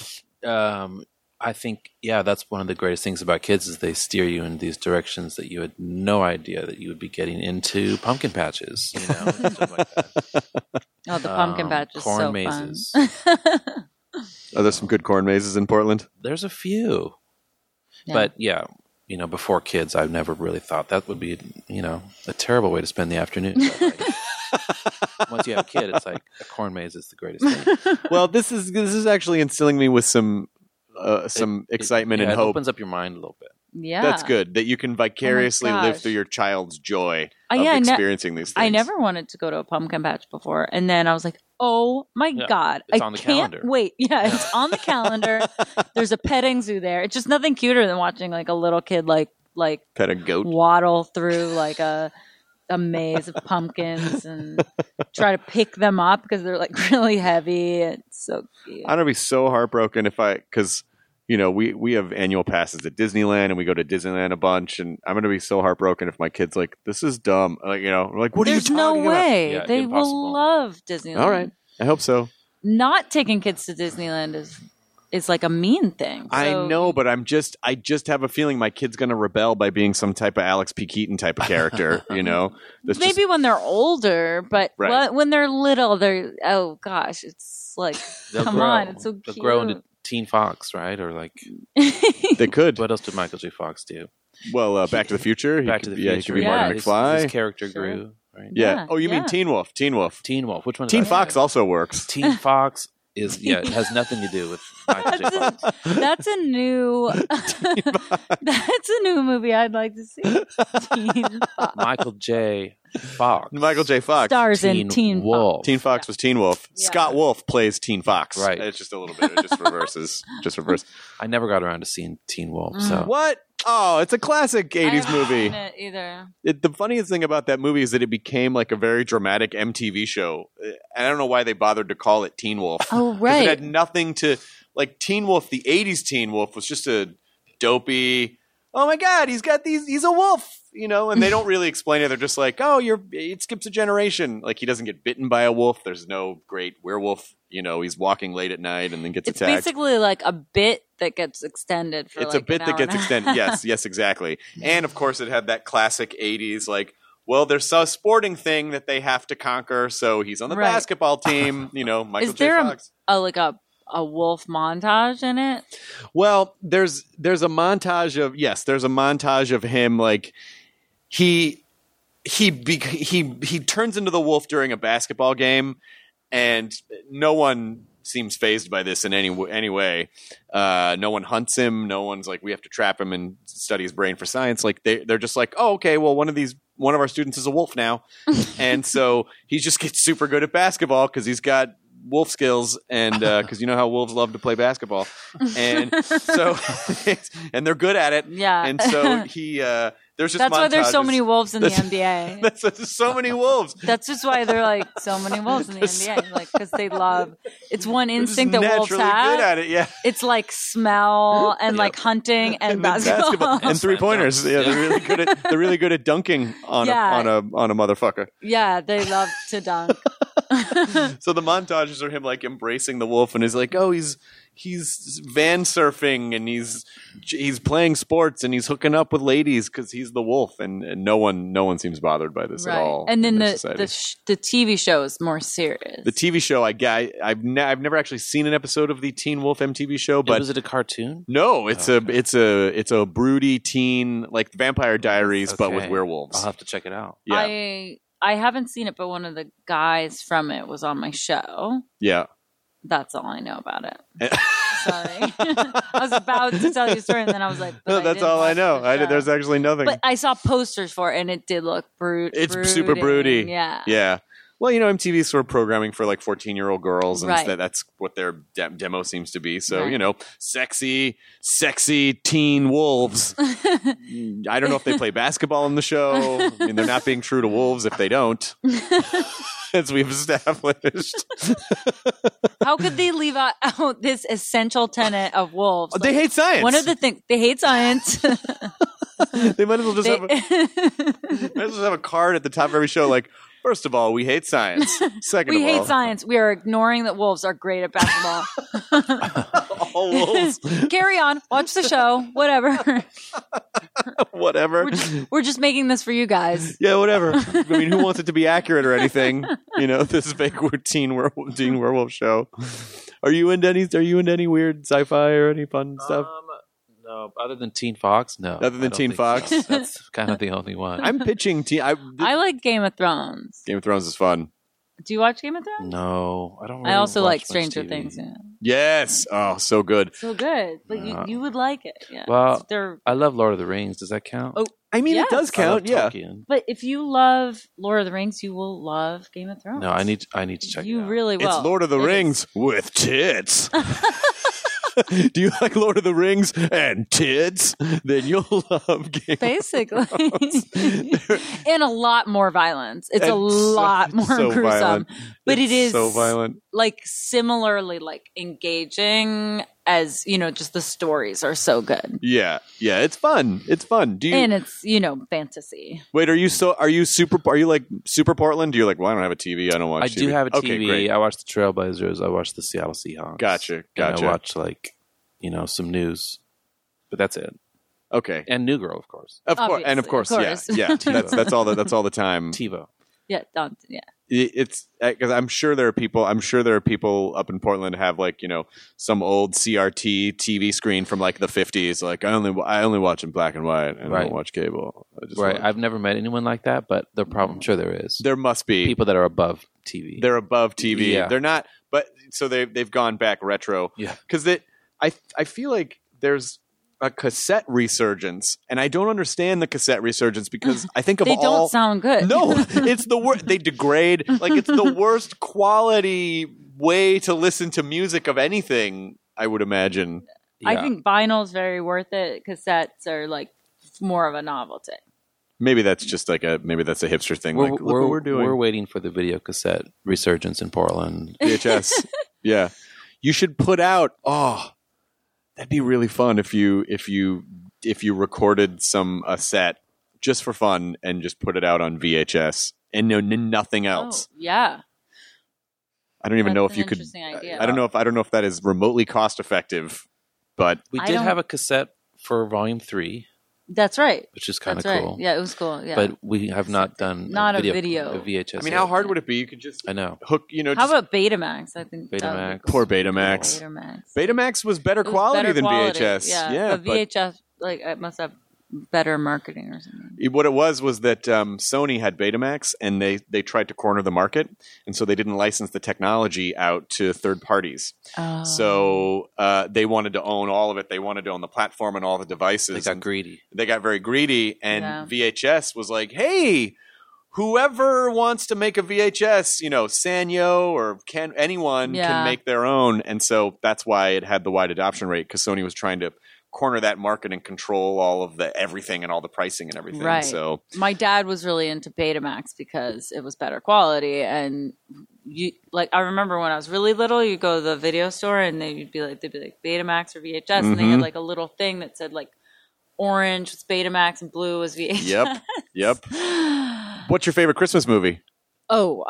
I think, that's one of the greatest things about kids is they steer you in these directions that you had no idea that you would be getting into. Pumpkin patches, and stuff like that. Oh, the pumpkin patch is corn so mazes. fun. Are there some good corn mazes in Portland? There's a few. Yeah. But before kids, I've never really thought that would be, a terrible way to spend the afternoon. Once you have a kid, it's like a corn maze is the greatest thing. Well, this is actually instilling me with some excitement and hope. It opens up your mind a little bit. Yeah, that's good. That you can vicariously live through your child's joy of experiencing these things. I never wanted to go to a pumpkin patch before, and then I was like, Oh my God. It's I on the can't calendar. wait. Yeah, it's on the calendar. There's a petting zoo there. It's just nothing cuter than watching like a little kid like Pet a goat. waddle through like a maze of pumpkins and try to pick them up because they're like really heavy. It's so cute. I'm gonna be so heartbroken because we have annual passes at Disneyland and we go to Disneyland a bunch, and I'm gonna be so heartbroken if my kid's like, this is dumb. Like, we're like, what There's are you talking no way. Yeah, they impossible. will love Disneyland. about? All right, I hope so. Not taking kids to Disneyland is like a mean thing. I So- know, but I just have a feeling my kid's gonna rebel by being some type of Alex P. Keaton type of character. That's Maybe just, when they're older, but Right. when they're little, they're oh gosh, it's like They'll come grow. on, it's so They'll cute. grow into Teen Fox, right? Or like, they could. what else did Michael J. Fox do? Well, Back to the Future. Back to the He Future. could be Yeah. Marty His McFly. character Sure. grew, right? Yeah. Yeah, Oh, you mean yeah. Teen Wolf? Teen Wolf. Teen Wolf. Which one? Teen is that? Fox also works. Teen Fox it has nothing to do with Michael J. Fox. That's a new movie I'd like to see. Teen Fox. Michael J. Fox. Michael J. Fox. Stars in Teen Wolf. Fox. Teen Fox was Teen Wolf. Yeah. Scott Wolf plays Teen Fox. Right. It's just a little bit. It just reverses. Just reverse. I never got around to seeing Teen Wolf. So What? Oh, it's a classic I 80s haven't movie. seen it either. The funniest thing about that movie is that it became like a very dramatic MTV show. And I don't know why they bothered to call it Teen Wolf. Oh 'Cause right. It had nothing to like Teen Wolf. The 80s Teen Wolf was just a dopey. Oh my God, he's a wolf, and they don't really explain it. They're just like, oh, it skips a generation. Like he doesn't get bitten by a wolf. There's no great werewolf. He's walking late at night and then gets It's attacked. basically like a bit that gets extended for It's like a bit an that hour gets and a extended. half. Yes, exactly. And of course, it had that classic 80s, like, well, there's a sporting thing that they have to conquer. So he's on the Right. basketball team, Michael Is J. there Fox. a wolf montage in it? Well, there's a montage of him, like, he turns into the wolf during a basketball game, and no one seems fazed by this in any way. No one hunts him. No one's like, we have to trap him and study his brain for science. Like they're just like, oh, okay, well, one of our students is a wolf now, and so he just gets super good at basketball because he's got wolf skills, and because you know how wolves love to play basketball, and so and they're good at it. Yeah. and so he. There's just That's why there's so montages. many wolves in the That's- NBA. That's just so many wolves. That's just why they're like so many wolves in the NBA, like because they love. It's one They're just instinct that wolves naturally have. good at it. Yeah. It's like smell and like hunting and then basketball. and 3-pointers. Yeah, they're really good at dunking on Yeah. a motherfucker. Yeah, they love to dunk. So the montages are him like embracing the wolf, and he's like, oh, he's van surfing, and he's playing sports, and he's hooking up with ladies because he's the wolf, and no one seems bothered by this at all. And then in their the society. the TV show is more serious. The TV show, I've never actually seen an episode of the Teen Wolf MTV show, but was it a cartoon? no, it's a broody teen, like Vampire Diaries, but with Okay. werewolves. I'll have to check it out. Yeah, I haven't seen it, but one of the guys from it was on my show. yeah. That's all I know about it. Sorry, I was about to tell you a story, and then I was like, but No, that's all I know. There's actually nothing. But I saw posters for it, and it did look It's super broody. Yeah. Yeah. Well, MTV's sort of programming for like 14-year-old girls, and Right. that's what their demo seems to be. So, Right. sexy teen wolves. I don't know if they play basketball in the show. I mean, they're not being true to wolves if they don't, as we've established. How could they leave out this essential tenet of wolves? They hate science. One of the things they hate science. They might as well just have a card at the top of every show, like, first of all, we hate science. Second We of all, hate science. We are ignoring that wolves are great at basketball. all wolves, Carry on. Watch the show. Whatever. whatever. We're just making this for you guys. Yeah, whatever. I mean, who wants it to be accurate or anything? This fake teen werewolf show. Are you into any weird sci-fi or any fun stuff? No, other than Teen Fox, no. Other than I don't Teen think Fox? so. That's kind of the only one. I'm pitching I like Game of Thrones. Game of Thrones is fun. Do you watch Game of Thrones? No, I don't. Really I also watch like much Stranger TV. Things. Yeah. Yes. Oh, so good. So good, but you would like it. Yeah. Well, They're, I love Lord of the Rings. Does that count? Oh, I mean, Yes. it does I love count. Yeah. Tolkien. but if you love Lord of the Rings, you will love Game of Thrones. No, I need to check You it out. really will. It's Lord of the It is. Rings with tits. Do you like Lord of the Rings and tits? Then you'll love Game Basically, and a lot more violence. It's a And lot more so gruesome, violent. but It's it is so violent. like similarly like engaging as just the stories are so good, Yeah, it's fun. It's fun. Do you and it's fantasy. wait? Are you like super Portland? Do you like? Well, I don't have a TV. I don't watch. I TV. do have a Okay, TV. great. I watch the Trailblazers. I watch the Seattle Seahawks. Gotcha. And I watch some news, but that's it. Okay. And New Girl, of course. Of course, and of Obviously, course, of yeah. That's all. That's all the time. TiVo. Yeah, yeah. It's because I'm sure there are people up in Portland who have some old CRT TV screen from like the 50s. Like I only watch in black and white and I Right. don't watch cable. I just Right. watch- I've never met anyone like that, but I'm sure there is. there must be People that are above TV. They're above TV. Yeah. They're not, but so they've gone back retro. Yeah. Because I feel like there's a cassette resurgence, and I don't understand the cassette resurgence because I think of They all. don't sound good. No, it's the worst. They degrade. Like it's the worst quality way to listen to music of anything. I would imagine. I Yeah. think vinyl's very worth it. Cassettes are like more of a novelty. Maybe that's just maybe that's a hipster thing. Like look what we're doing. We're waiting for the video cassette resurgence in Portland. VHS. Yeah, you should put out. Oh, that'd be really fun if you recorded a set just for fun and just put it out on VHS and nothing else. Oh, yeah. I don't even know That's if you an could. interesting idea. I don't know if that is remotely cost effective, but We I did don't- have a cassette for Volume 3, That's right. which is kind That's of right. cool. Yeah, it was cool. Yeah. But we have not done Not a a video. VHS. I mean, how hard would it be? You could just I know. hook. How Just, about Betamax? I think that would be Betamax. cool. Poor Betamax. Betamax. Betamax was better It was quality better than quality. VHS. Yeah, but VHS it must have better marketing or something. What it was that Sony had Betamax, and they tried to corner the market, and so they didn't license the technology out to third parties. Oh. So they wanted to own all of it. They wanted to own the platform and all the devices. They got greedy. They got very greedy, and Yeah. VHS was like, "Hey, whoever wants to make a VHS, Sanyo or anyone Yeah. can make their own." And so that's why it had the wide adoption rate, because Sony was trying to corner that market and control all of the everything and all the pricing and everything. Right. So My dad was really into Betamax because it was better quality, and I remember when I was really little, you go to the video store and they'd be like Betamax or VHS, and they had like a little thing that said like orange was Betamax and blue was VHS. Yep. What's your favorite Christmas movie? Oh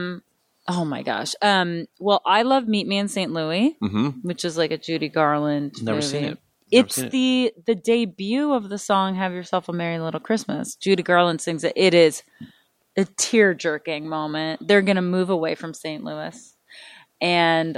my gosh. Well, I love Meet Me in St. Louis, which is like a Judy Garland Never movie. seen it. It's the debut of the song "Have Yourself a Merry Little Christmas." Judy Garland sings it. It is a tear-jerking moment. They're going to move away from St. Louis, and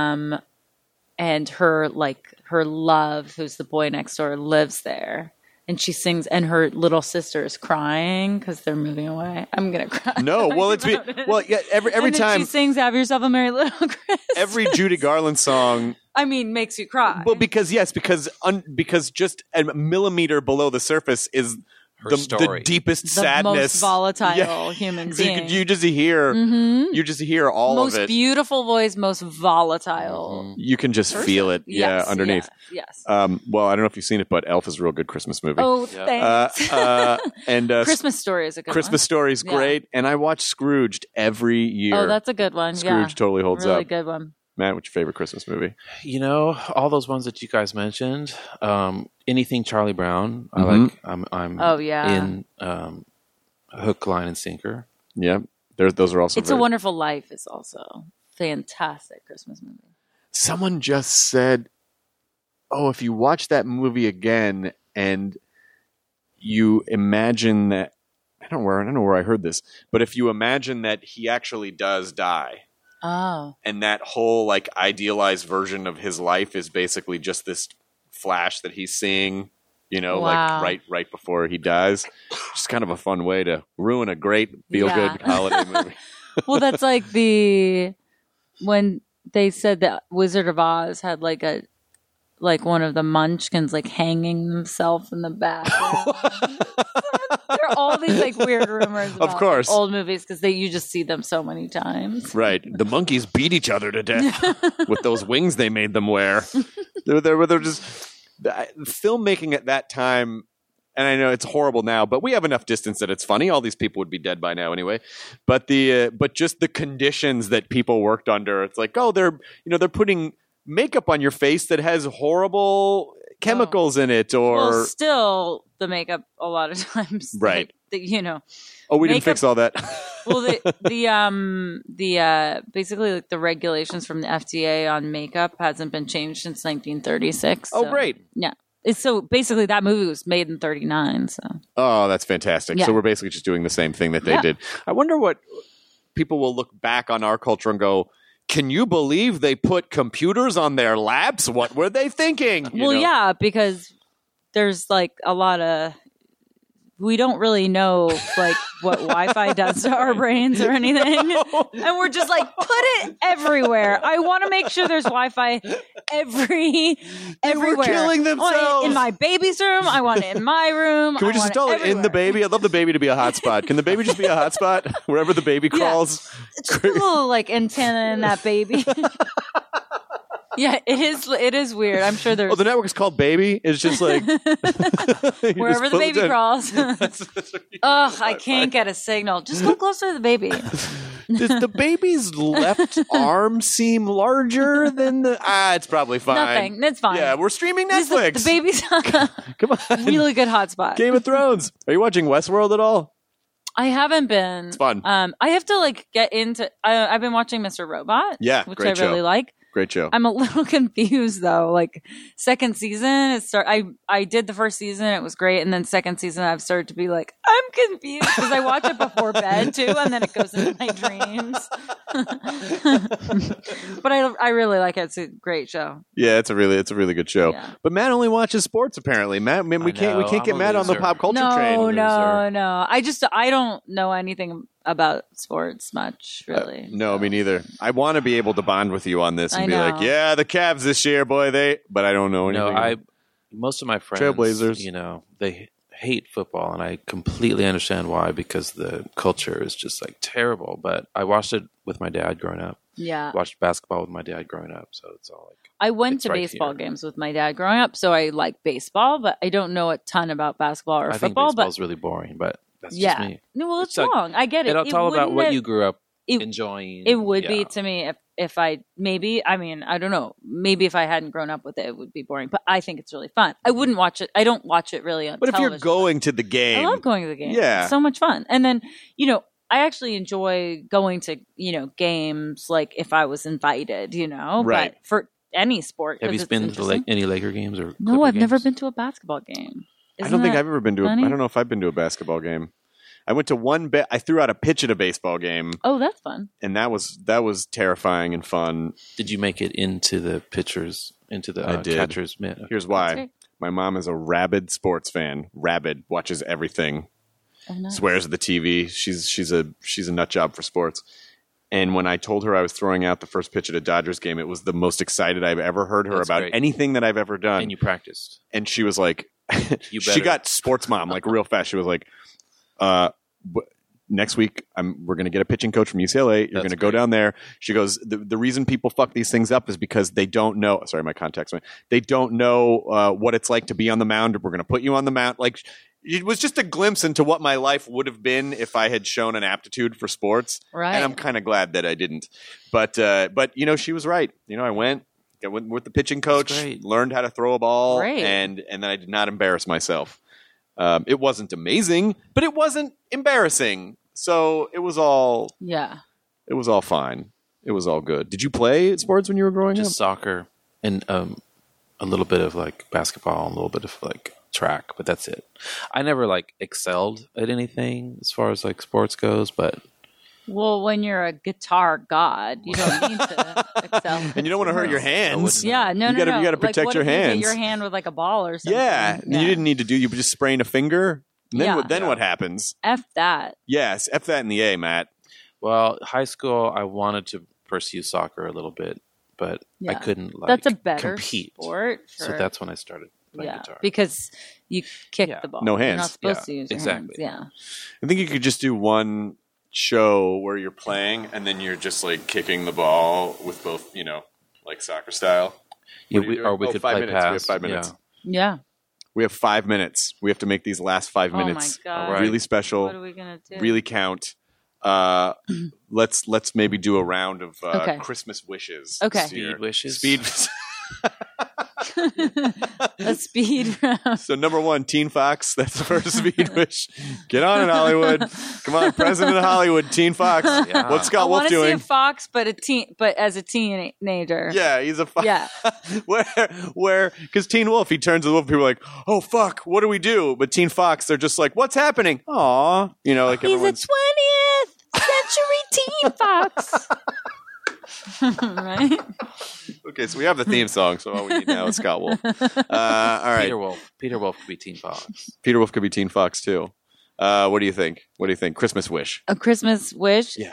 her love, who's the boy next door, lives there. And she sings, and her little sister is crying because they're moving away. I'm gonna cry. No, well, every And then time she sings "Have Yourself a Merry Little Christmas." every Judy Garland song. I mean, makes you cry. Well, because just a millimeter below the surface is Her the story. deepest the sadness, most volatile Yeah. human So being. you just hear all most of it. beautiful voice, most volatile. You can just person. feel it, Yes, underneath. Yes. Well, I don't know if you've seen it, but Elf is a real good Christmas movie. Oh, thanks. And Christmas Story is a good Christmas one. Story's Yeah. great, and I watch Scrooged every year. Oh, that's a good one. Scrooge yeah. totally holds really up. good one. Matt, what's your favorite Christmas movie? All those ones that you guys mentioned. Anything Charlie Brown. I like. I'm. Oh, yeah. In Hook, Line, and Sinker. Yeah, those are also. It's a Wonderful Life is also fantastic Christmas movie. Someone just said, "Oh, if you watch that movie again and you imagine that." I don't know where I heard this, but if you imagine that he actually does die. Oh. And that whole like idealized version of his life is basically just this flash that he's seeing, Wow. like right before he dies. Just kind of a fun way to ruin a great feel-good Yeah. holiday movie. Well, that's like when they said that Wizard of Oz had like one of the Munchkins like hanging themselves in the bathroom. There are all these like weird rumors about Of course. like, old movies because you just see them so many times. Right. The monkeys beat each other to death with those wings they made them wear. They're just filmmaking at that time. And I know it's horrible now, but we have enough distance that it's funny. All these people would be dead by now anyway. But but just the conditions that people worked under, it's like, oh, they're putting makeup on your face that has horrible chemicals in it, or well, still the makeup a lot of times, right? Oh, we didn't fix all that. Well, the basically like the regulations from the FDA on makeup hasn't been changed since 1936. Oh, great! Yeah. So basically, that movie was made in 1939. So. Oh, that's fantastic. Yeah. So we're basically just doing the same thing that they did. I wonder what people will look back on our culture and go, can you believe they put computers on their laps? What were they thinking? Yeah, because there's like a lot of... We don't really know like what Wi-Fi does to our brains or anything. No. And we're just like, put it everywhere. I want to make sure there's Wi-Fi everywhere. They were killing themselves. In my baby's room. I want it in my room. Can we just install it in the baby? I'd love the baby to be a hotspot. Can the baby just be a hotspot wherever the baby crawls? It's just a little like antenna in that baby. Yeah, it is weird. I'm sure there's... Oh, the network is called Baby? It's just like... wherever the baby crawls. I can't get a signal. Just go closer to the baby. Does the baby's left arm seem larger than the... it's probably fine. Nothing. It's fine. Yeah, we're streaming Netflix. The baby's Come on. Really good hotspot. Game of Thrones. Are you watching Westworld at all? I haven't been. It's fun. I have to like get into... I've been watching Mr. Robot. Yeah, which great I really like. Great show. I'm a little confused though. Like second season, I did the first season, it was great, and then second season, I've started to be like, I'm confused because I watch it before bed too, and then it goes into my dreams. But I really like it. It's a great show. Yeah, it's a really good show. Yeah. But Matt only watches sports apparently. Matt, we can't get Matt on the pop culture train. No. I don't know anything about sports much, really. No, me neither. I want to be able to bond with you on this and be like, yeah, the Cavs this year, boy, but I don't know anything. No, most of my friends, Trailblazers, they hate football, and I completely understand why, because the culture is just like terrible. But I watched it with my dad growing up. Yeah. Watched basketball with my dad growing up, so it's all like... I went to baseball games with my dad growing up, so I like baseball, but I don't know a ton about basketball or football. I think baseball's really boring, but... That's just me. No, well, it's long. I get it. It's all about what you grew up enjoying. It would be to me if I I don't know. Maybe if I hadn't grown up with it, it would be boring. But I think it's really fun. I wouldn't watch it. I don't watch it really on television. But if you're going to the game. I love going to the game. Yeah. It's so much fun. And then, I actually enjoy going to, games like if I was invited, Right. But for any sport. Have you been to any Laker games or No, I've games? never been to a basketball game. I don't think I've ever been to I don't know if I've been to a basketball game. I went to I threw out a pitch at a baseball game. Oh, that's fun. And that was terrifying and fun. Did you make it into the pitchers, into the catcher's mitt? Here's why. My mom is a rabid sports fan. Rabid. Watches everything. Oh, nice. Swears at the TV. She's a nut job for sports. And when I told her I was throwing out the first pitch at a Dodgers game, it was the most excited I've ever heard her about anything that I've ever done. And you practiced. And she was like, she got sports mom like real fast. She was like, next week we're going to get a pitching coach from UCLA. You're going to go down there. She goes, the reason people fuck these things up is because they don't know. Sorry, my contacts went. They don't know what it's like to be on the mound. We're going to put you on the mound. Like, it was just a glimpse into what my life would have been if I had shown an aptitude for sports. Right. And I'm kind of glad that I didn't. But she was right. I went with the pitching coach, learned how to throw a ball, and then I did not embarrass myself. It wasn't amazing, but it wasn't embarrassing. So it was all it was all fine. It was all good. Did you play sports when you were growing up? Just soccer and a little bit of like basketball and a little bit of like track, but that's it. I never like excelled at anything as far as like sports goes, but when you're a guitar god, you don't need to excel. And you don't want to hurt your hands. Yeah, no. You got to protect your hands. You hit your hand with like a ball or something. Yeah, you didn't need to you just sprain a finger. And then what happens? F that. Yes, F that in the A, Matt. Well, high school, I wanted to pursue soccer a little bit, but I couldn't That's a better compete. sport. So that's when I started playing guitar. Because you kick the ball. No hands. You're not supposed to use your exactly. hands. I think you could just do one show where you're playing and then you're just like kicking the ball with both, like soccer style. Yeah, we could 5 play minutes. pass. We have 5 minutes. Yeah. We have 5 minutes. We have to make these last 5 minutes Oh my God. really special. What are we going to do? Really count. Let's maybe do a round of Christmas wishes. Okay. this year. Speed wishes. Speed. A speed round. So number 1, Teen Fox. That's the first speed wish. Get on it, Hollywood. Come on, President of Hollywood, Teen Fox. Yeah. What's I Scott want Wolf to see doing? a fox, but as a teenager. Yeah, he's a fox. Yeah. where because Teen Wolf, he turns to the wolf. People are like, oh fuck, what do we do? But Teen Fox, they're just like, what's happening? Aw, like He's a everyone's 20th century teen fox. Right? okay. So we have the theme song. So all we need now is Scott Wolf. All right, Peter Wolf could be Teen Fox. Peter Wolf could be Teen Fox too. What do you think? Christmas wish. A Christmas wish. Yeah.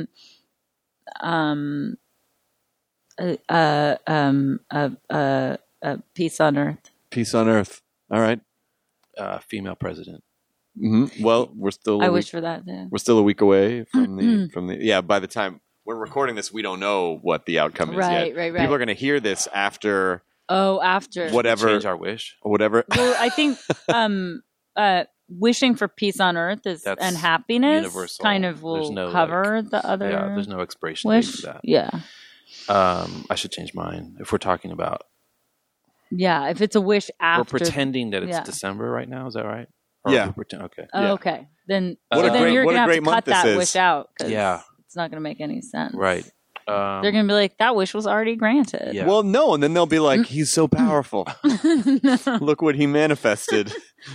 Peace on earth. Peace on earth. All right. Female president. Mm-hmm. Well, we're still. I wish for that too. We're still a week away from the. Yeah. By the time we're recording this, we don't know what the outcome is yet. Right. People are going to hear this after. Oh, after whatever. Change our wish. Or whatever. Well, I think wishing for peace on earth and happiness universal. kind of will cover the other. Yeah, there's no expiration date wish. for that. Yeah. I should change mine if we're talking about. Yeah, if it's a wish after. We're pretending that it's December right now. Is that right? Or Yeah. Okay. Oh, okay. Then, What a then great- you're what going a to have great to cut month this that is. wish out. 'Cause Yeah. it's not going to make any sense. Right. They're going to be like, that wish was already granted. Yeah. Well, no, and then they'll be like, he's so powerful. Look what he manifested.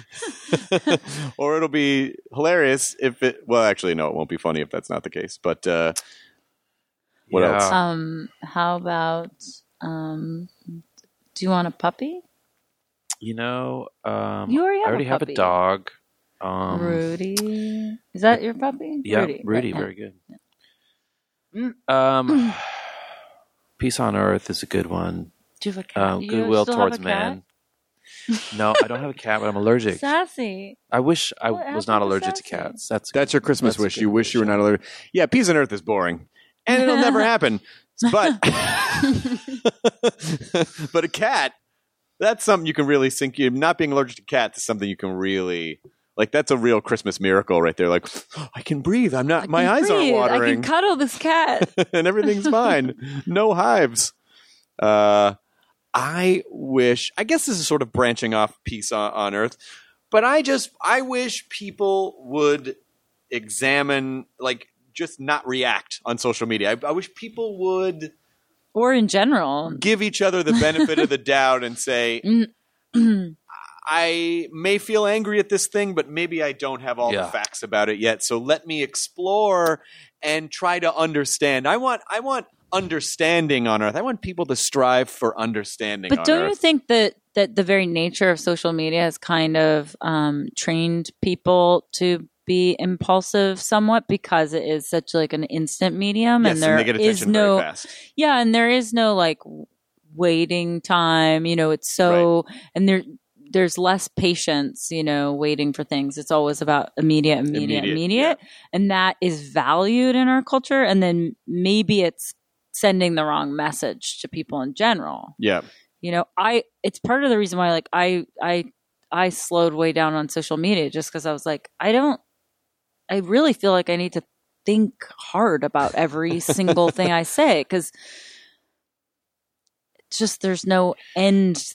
Or it'll be hilarious if it. Well, actually, no, it won't be funny if that's not the case. But what else? How about, do you want a puppy? You already have a have puppy. a dog. Rudy. Is that your puppy? Yeah, Rudy. Rudy, Right. very good. Peace on earth is a good one. Do you have a cat? You Goodwill still have towards a cat? man. No, I don't have a cat, but I'm allergic. Sassy. I wish I What was not happened to allergic to Sassy? cats. That's your Christmas that's a wish. good You wish you were not allergic. Yeah, peace on earth is boring, and it'll never happen. But but a cat, that's something you can really sink. Not being allergic to cats is something you can really. Like, that's a real Christmas miracle right there. Like, I can breathe. I'm not. My eyes aren't I watering. can cuddle this cat. And everything's fine. No hives. I wish. I guess this is sort of branching off peace on earth, but I wish people would examine, like, just not react on social media. I wish people would, Or in general. give each other the benefit of the doubt and say, I may feel angry at this thing, but maybe I don't have all the facts about it yet. So let me explore and try to understand. I want understanding on earth. I want people to strive for understanding But on don't earth. you think that the very nature of social media has kind of trained people to be impulsive somewhat, because it is such like an instant medium, Yes, and there they get is attention no very fast. and there is no like waiting time. It's so and there's less patience, waiting for things. It's always about immediate. Yeah. And that is valued in our culture. And then maybe it's sending the wrong message to people in general. Yeah. It's part of the reason why, like, I slowed way down on social media, just because I was like, I really feel like I need to think hard about every single thing I say, because just there's no end to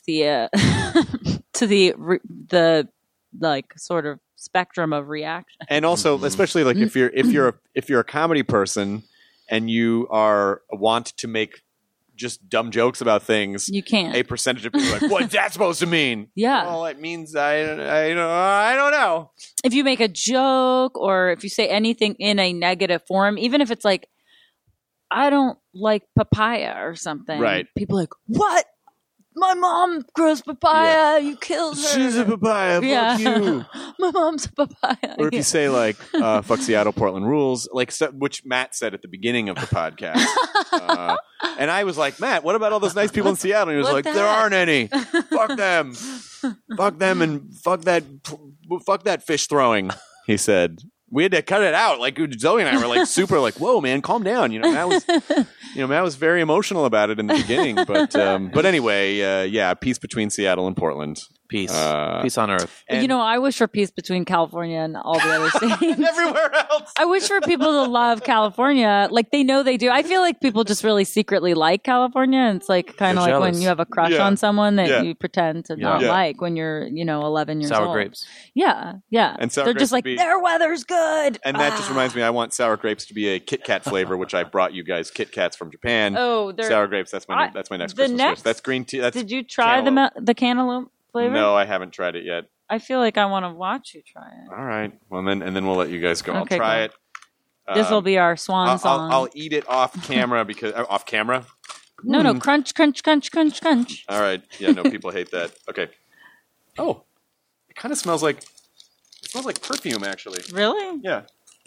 the like sort of spectrum of reaction. And also, especially like if you're a comedy person and you want to make just dumb jokes about things, You can't. a percentage of people are like, what's that supposed to mean? Yeah. Well, it means I don't know. If you make a joke or if you say anything in a negative form, even if it's like, I don't like papaya or something, Right. people are like, what? my mom grows papaya. You killed her. She's a papaya. Fuck you. My mom's a papaya. Or if you say like, fuck Seattle, Portland rules, like which Matt said at the beginning of the podcast. And I was like, Matt, what about all those nice people in Seattle? And he was like, there aren't any. Fuck them. Fuck them and fuck that fish throwing, he said. We had to cut it out. Like Zoe and I were like super like, whoa, man, calm down. Matt was very emotional about it in the beginning. But anyway, peace between Seattle and Portland. Peace. Peace on earth. And, I wish for peace between California and all the other states. Everywhere else. I wish for people to love California. Like they know they do. I feel like people just really secretly like California. And it's like kind of like when you have a crush on someone that you pretend to not like when you're, 11 years old. Sour grapes. Yeah. Yeah. And sour they're grapes just like, their weather's good. And that just reminds me, I want sour grapes to be a Kit Kat flavor, which I brought you guys Kit Kats from Japan. Oh, sour grapes. That's my next Christmas wish. That's green tea. Did you try the cantaloupe flavor? No, I haven't tried it yet. I feel like I want to watch you try it. All right. Well, then we'll let you guys go. Okay, I'll try it. This will be our swan song. I'll eat it off camera because off camera. No, crunch, crunch, crunch, crunch, crunch. All right. Yeah, no, people hate that. Okay. Oh, it kind of smells like perfume, actually. Really? Yeah.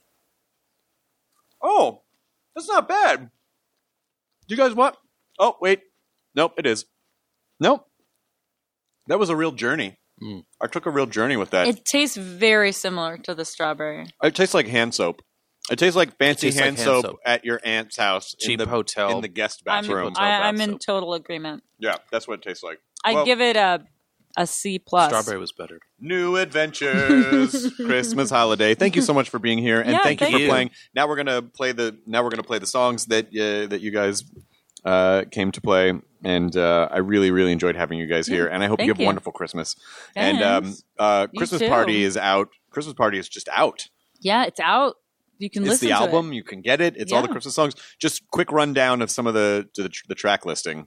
Oh, that's not bad. You guys want? Oh, wait. Nope, it is. Nope. That was a real journey. I took a real journey with that. It tastes very similar to the strawberry. It tastes like hand soap. It tastes like fancy hand soap at your aunt's house. Cheap hotel. In the guest bathroom. I'm in total agreement. Yeah, that's what it tastes like. I give it a C+. Strawberry was better. New adventures, Christmas holiday. Thank you so much for being here, and thank you for playing. Now we're gonna play the songs that you guys came to play, and I really, really enjoyed having you guys here. And I hope you have a wonderful Christmas. Thanks. And Christmas Party is out. Christmas Party is just out. Yeah, it's out. You can listen to it. It's the album. You can get it. It's all the Christmas songs. Just quick rundown of some of the track listing.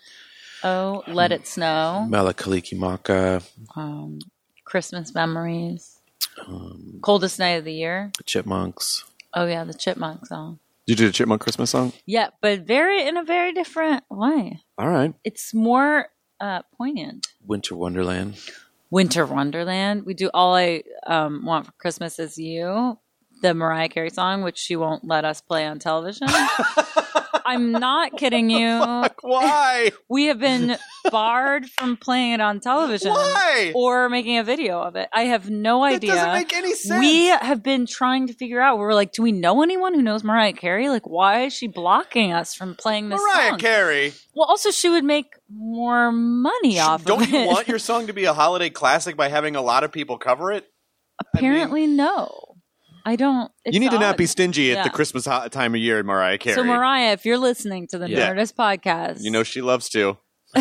Oh, Let It Snow. Mele Kalikimaka. Christmas Memories. Coldest Night of the Year. Chipmunks. Oh, yeah, the Chipmunk song. Did you do the Chipmunk Christmas song? Yeah, but in a very different way. All right. It's more poignant. Winter Wonderland. Winter Wonderland. We do All I Want for Christmas Is You, the Mariah Carey song, which she won't let us play on television. I'm not kidding you. Fuck, why? We have been barred from playing it on television. Why? Or making a video of it. I have no idea. That doesn't make any sense. We have been trying to figure out. We're like, do we know anyone who knows Mariah Carey? Like, why is she blocking us from playing this Mariah song? Carey. Well, also, she would make more money off of it. Don't you want your song to be a holiday classic by having a lot of people cover it? Apparently, no. I don't. You need to not be stingy at the Christmas time of year, Mariah Carey. So, Mariah, if you're listening to the Nerdist podcast, you know she loves to.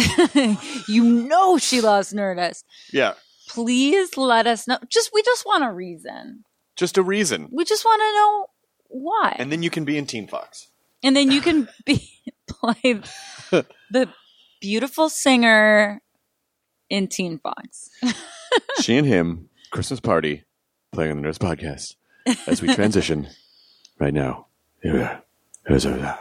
You know she loves Nerdist. Yeah. Please let us know. We just want a reason. Just a reason. We just want to know why. And then you can be in Teen Fox. And then you can play the beautiful singer in Teen Fox. She and him, Christmas Party, playing on the Nerdist podcast. As we transition right now. Here we are. Here's our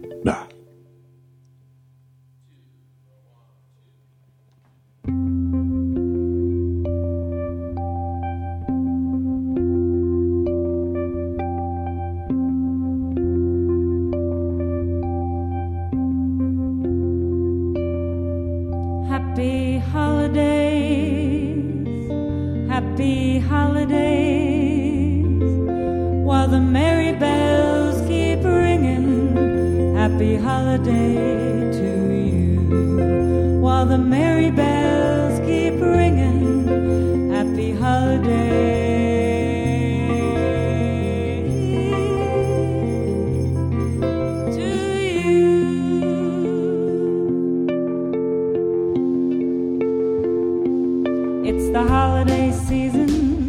Happy holidays. Happy holidays. While the merry bells keep ringing, happy holiday to you. While the merry bells keep ringing, happy holiday to you. It's the holiday season.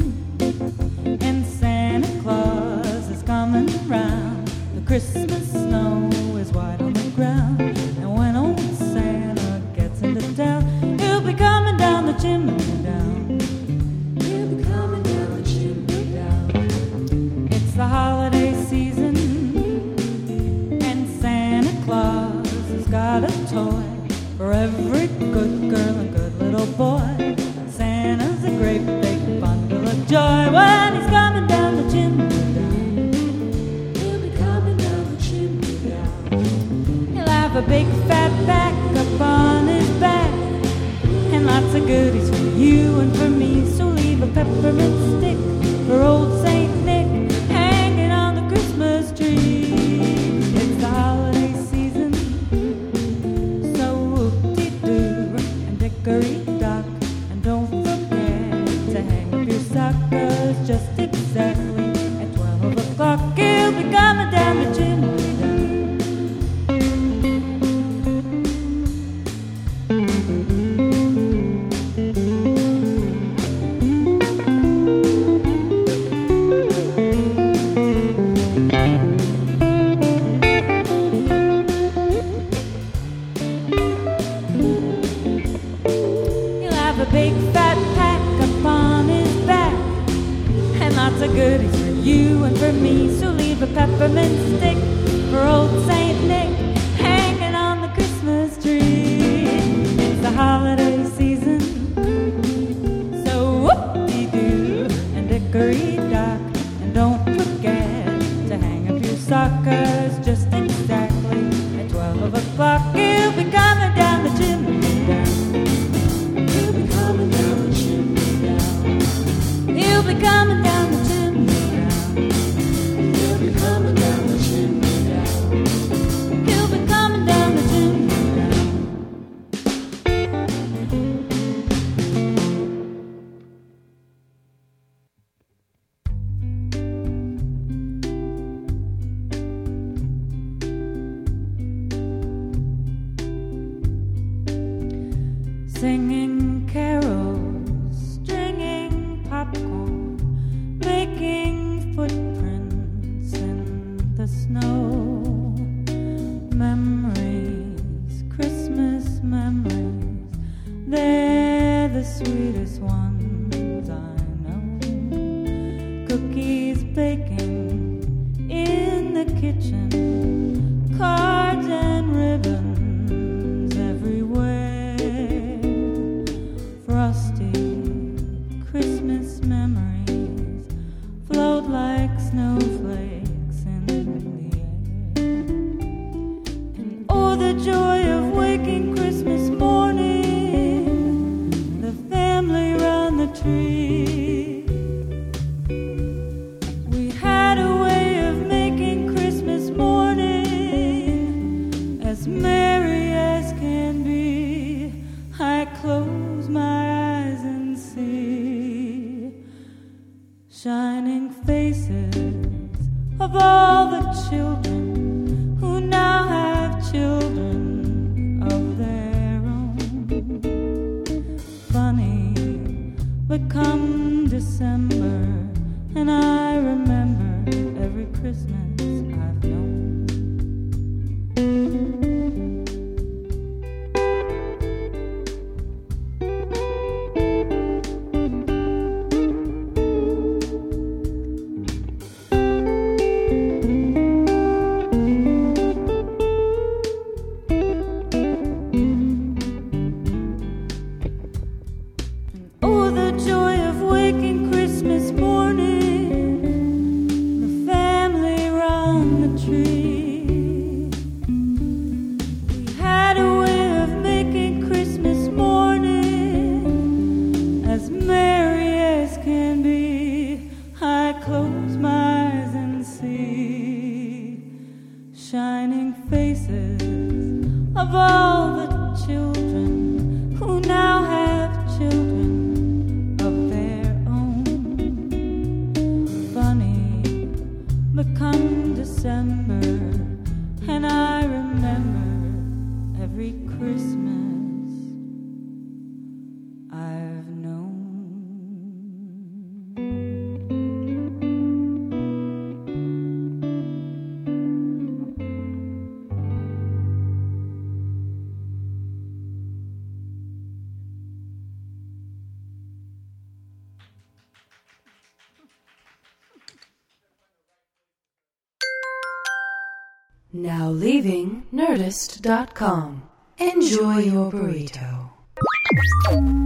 Christmas snow is white on the ground, and when old Santa gets into town, he'll be coming down the chimney down. He'll be coming down the chimney down. It's the holiday season, and Santa Claus has got a toy for every good girl and good little boy. Santa's a great big bundle of joy when he's coming down the chimney down. He'll be coming down the chimney down. He'll have a big fat pack up on his back and lots of goodies for you and for me. So leave a peppermint stick for old Saint Nick hanging on the Christmas tree. It's the holiday season, so whoop-de-doo and dickory-dock, and don't forget to hang up your suckers just exactly at 12 o'clock. He'll be coming down the chimney down. Big fat pack upon his back and lots of goodies for you and for me. So leave a peppermint stick for old Saint Nick hanging on the Christmas tree. It's the holiday season, so whoop-de-doo and dickory-dock, and don't forget to hang up your suckers just exactly at 12 o'clock. He'll be coming down the chimney down. He'll be coming down the chimney down. He'll be coming down the chimney down. He'll be coming down the chimney down. He'll be coming down the chimney down. Singing carols, stringing popcorn, making footprints in the snow. Memories, Christmas memories, they're the sweetest ones I know. Cookies baking in the kitchen, cards and ribbons everywhere. Frosty Christmas memories float like snowflakes in the air. And oh, the joy of waking Christmas morning, the family round the tree. We had a way of making Christmas morning as merry as can be. I close my eyes and see shining faces of all the children who now have children of their own. Funny, but come December, and I remember every Christmas I've known. Oh, the joy of waking Christmas morning, the family round the tree. We had a way of making Christmas morning as merry as can be. I close my eyes and see shining faces of all the children who now have children of their own. Funny, but come December, and I remember every Christmas I've known. Now leaving Nerdist.com. Enjoy your burrito.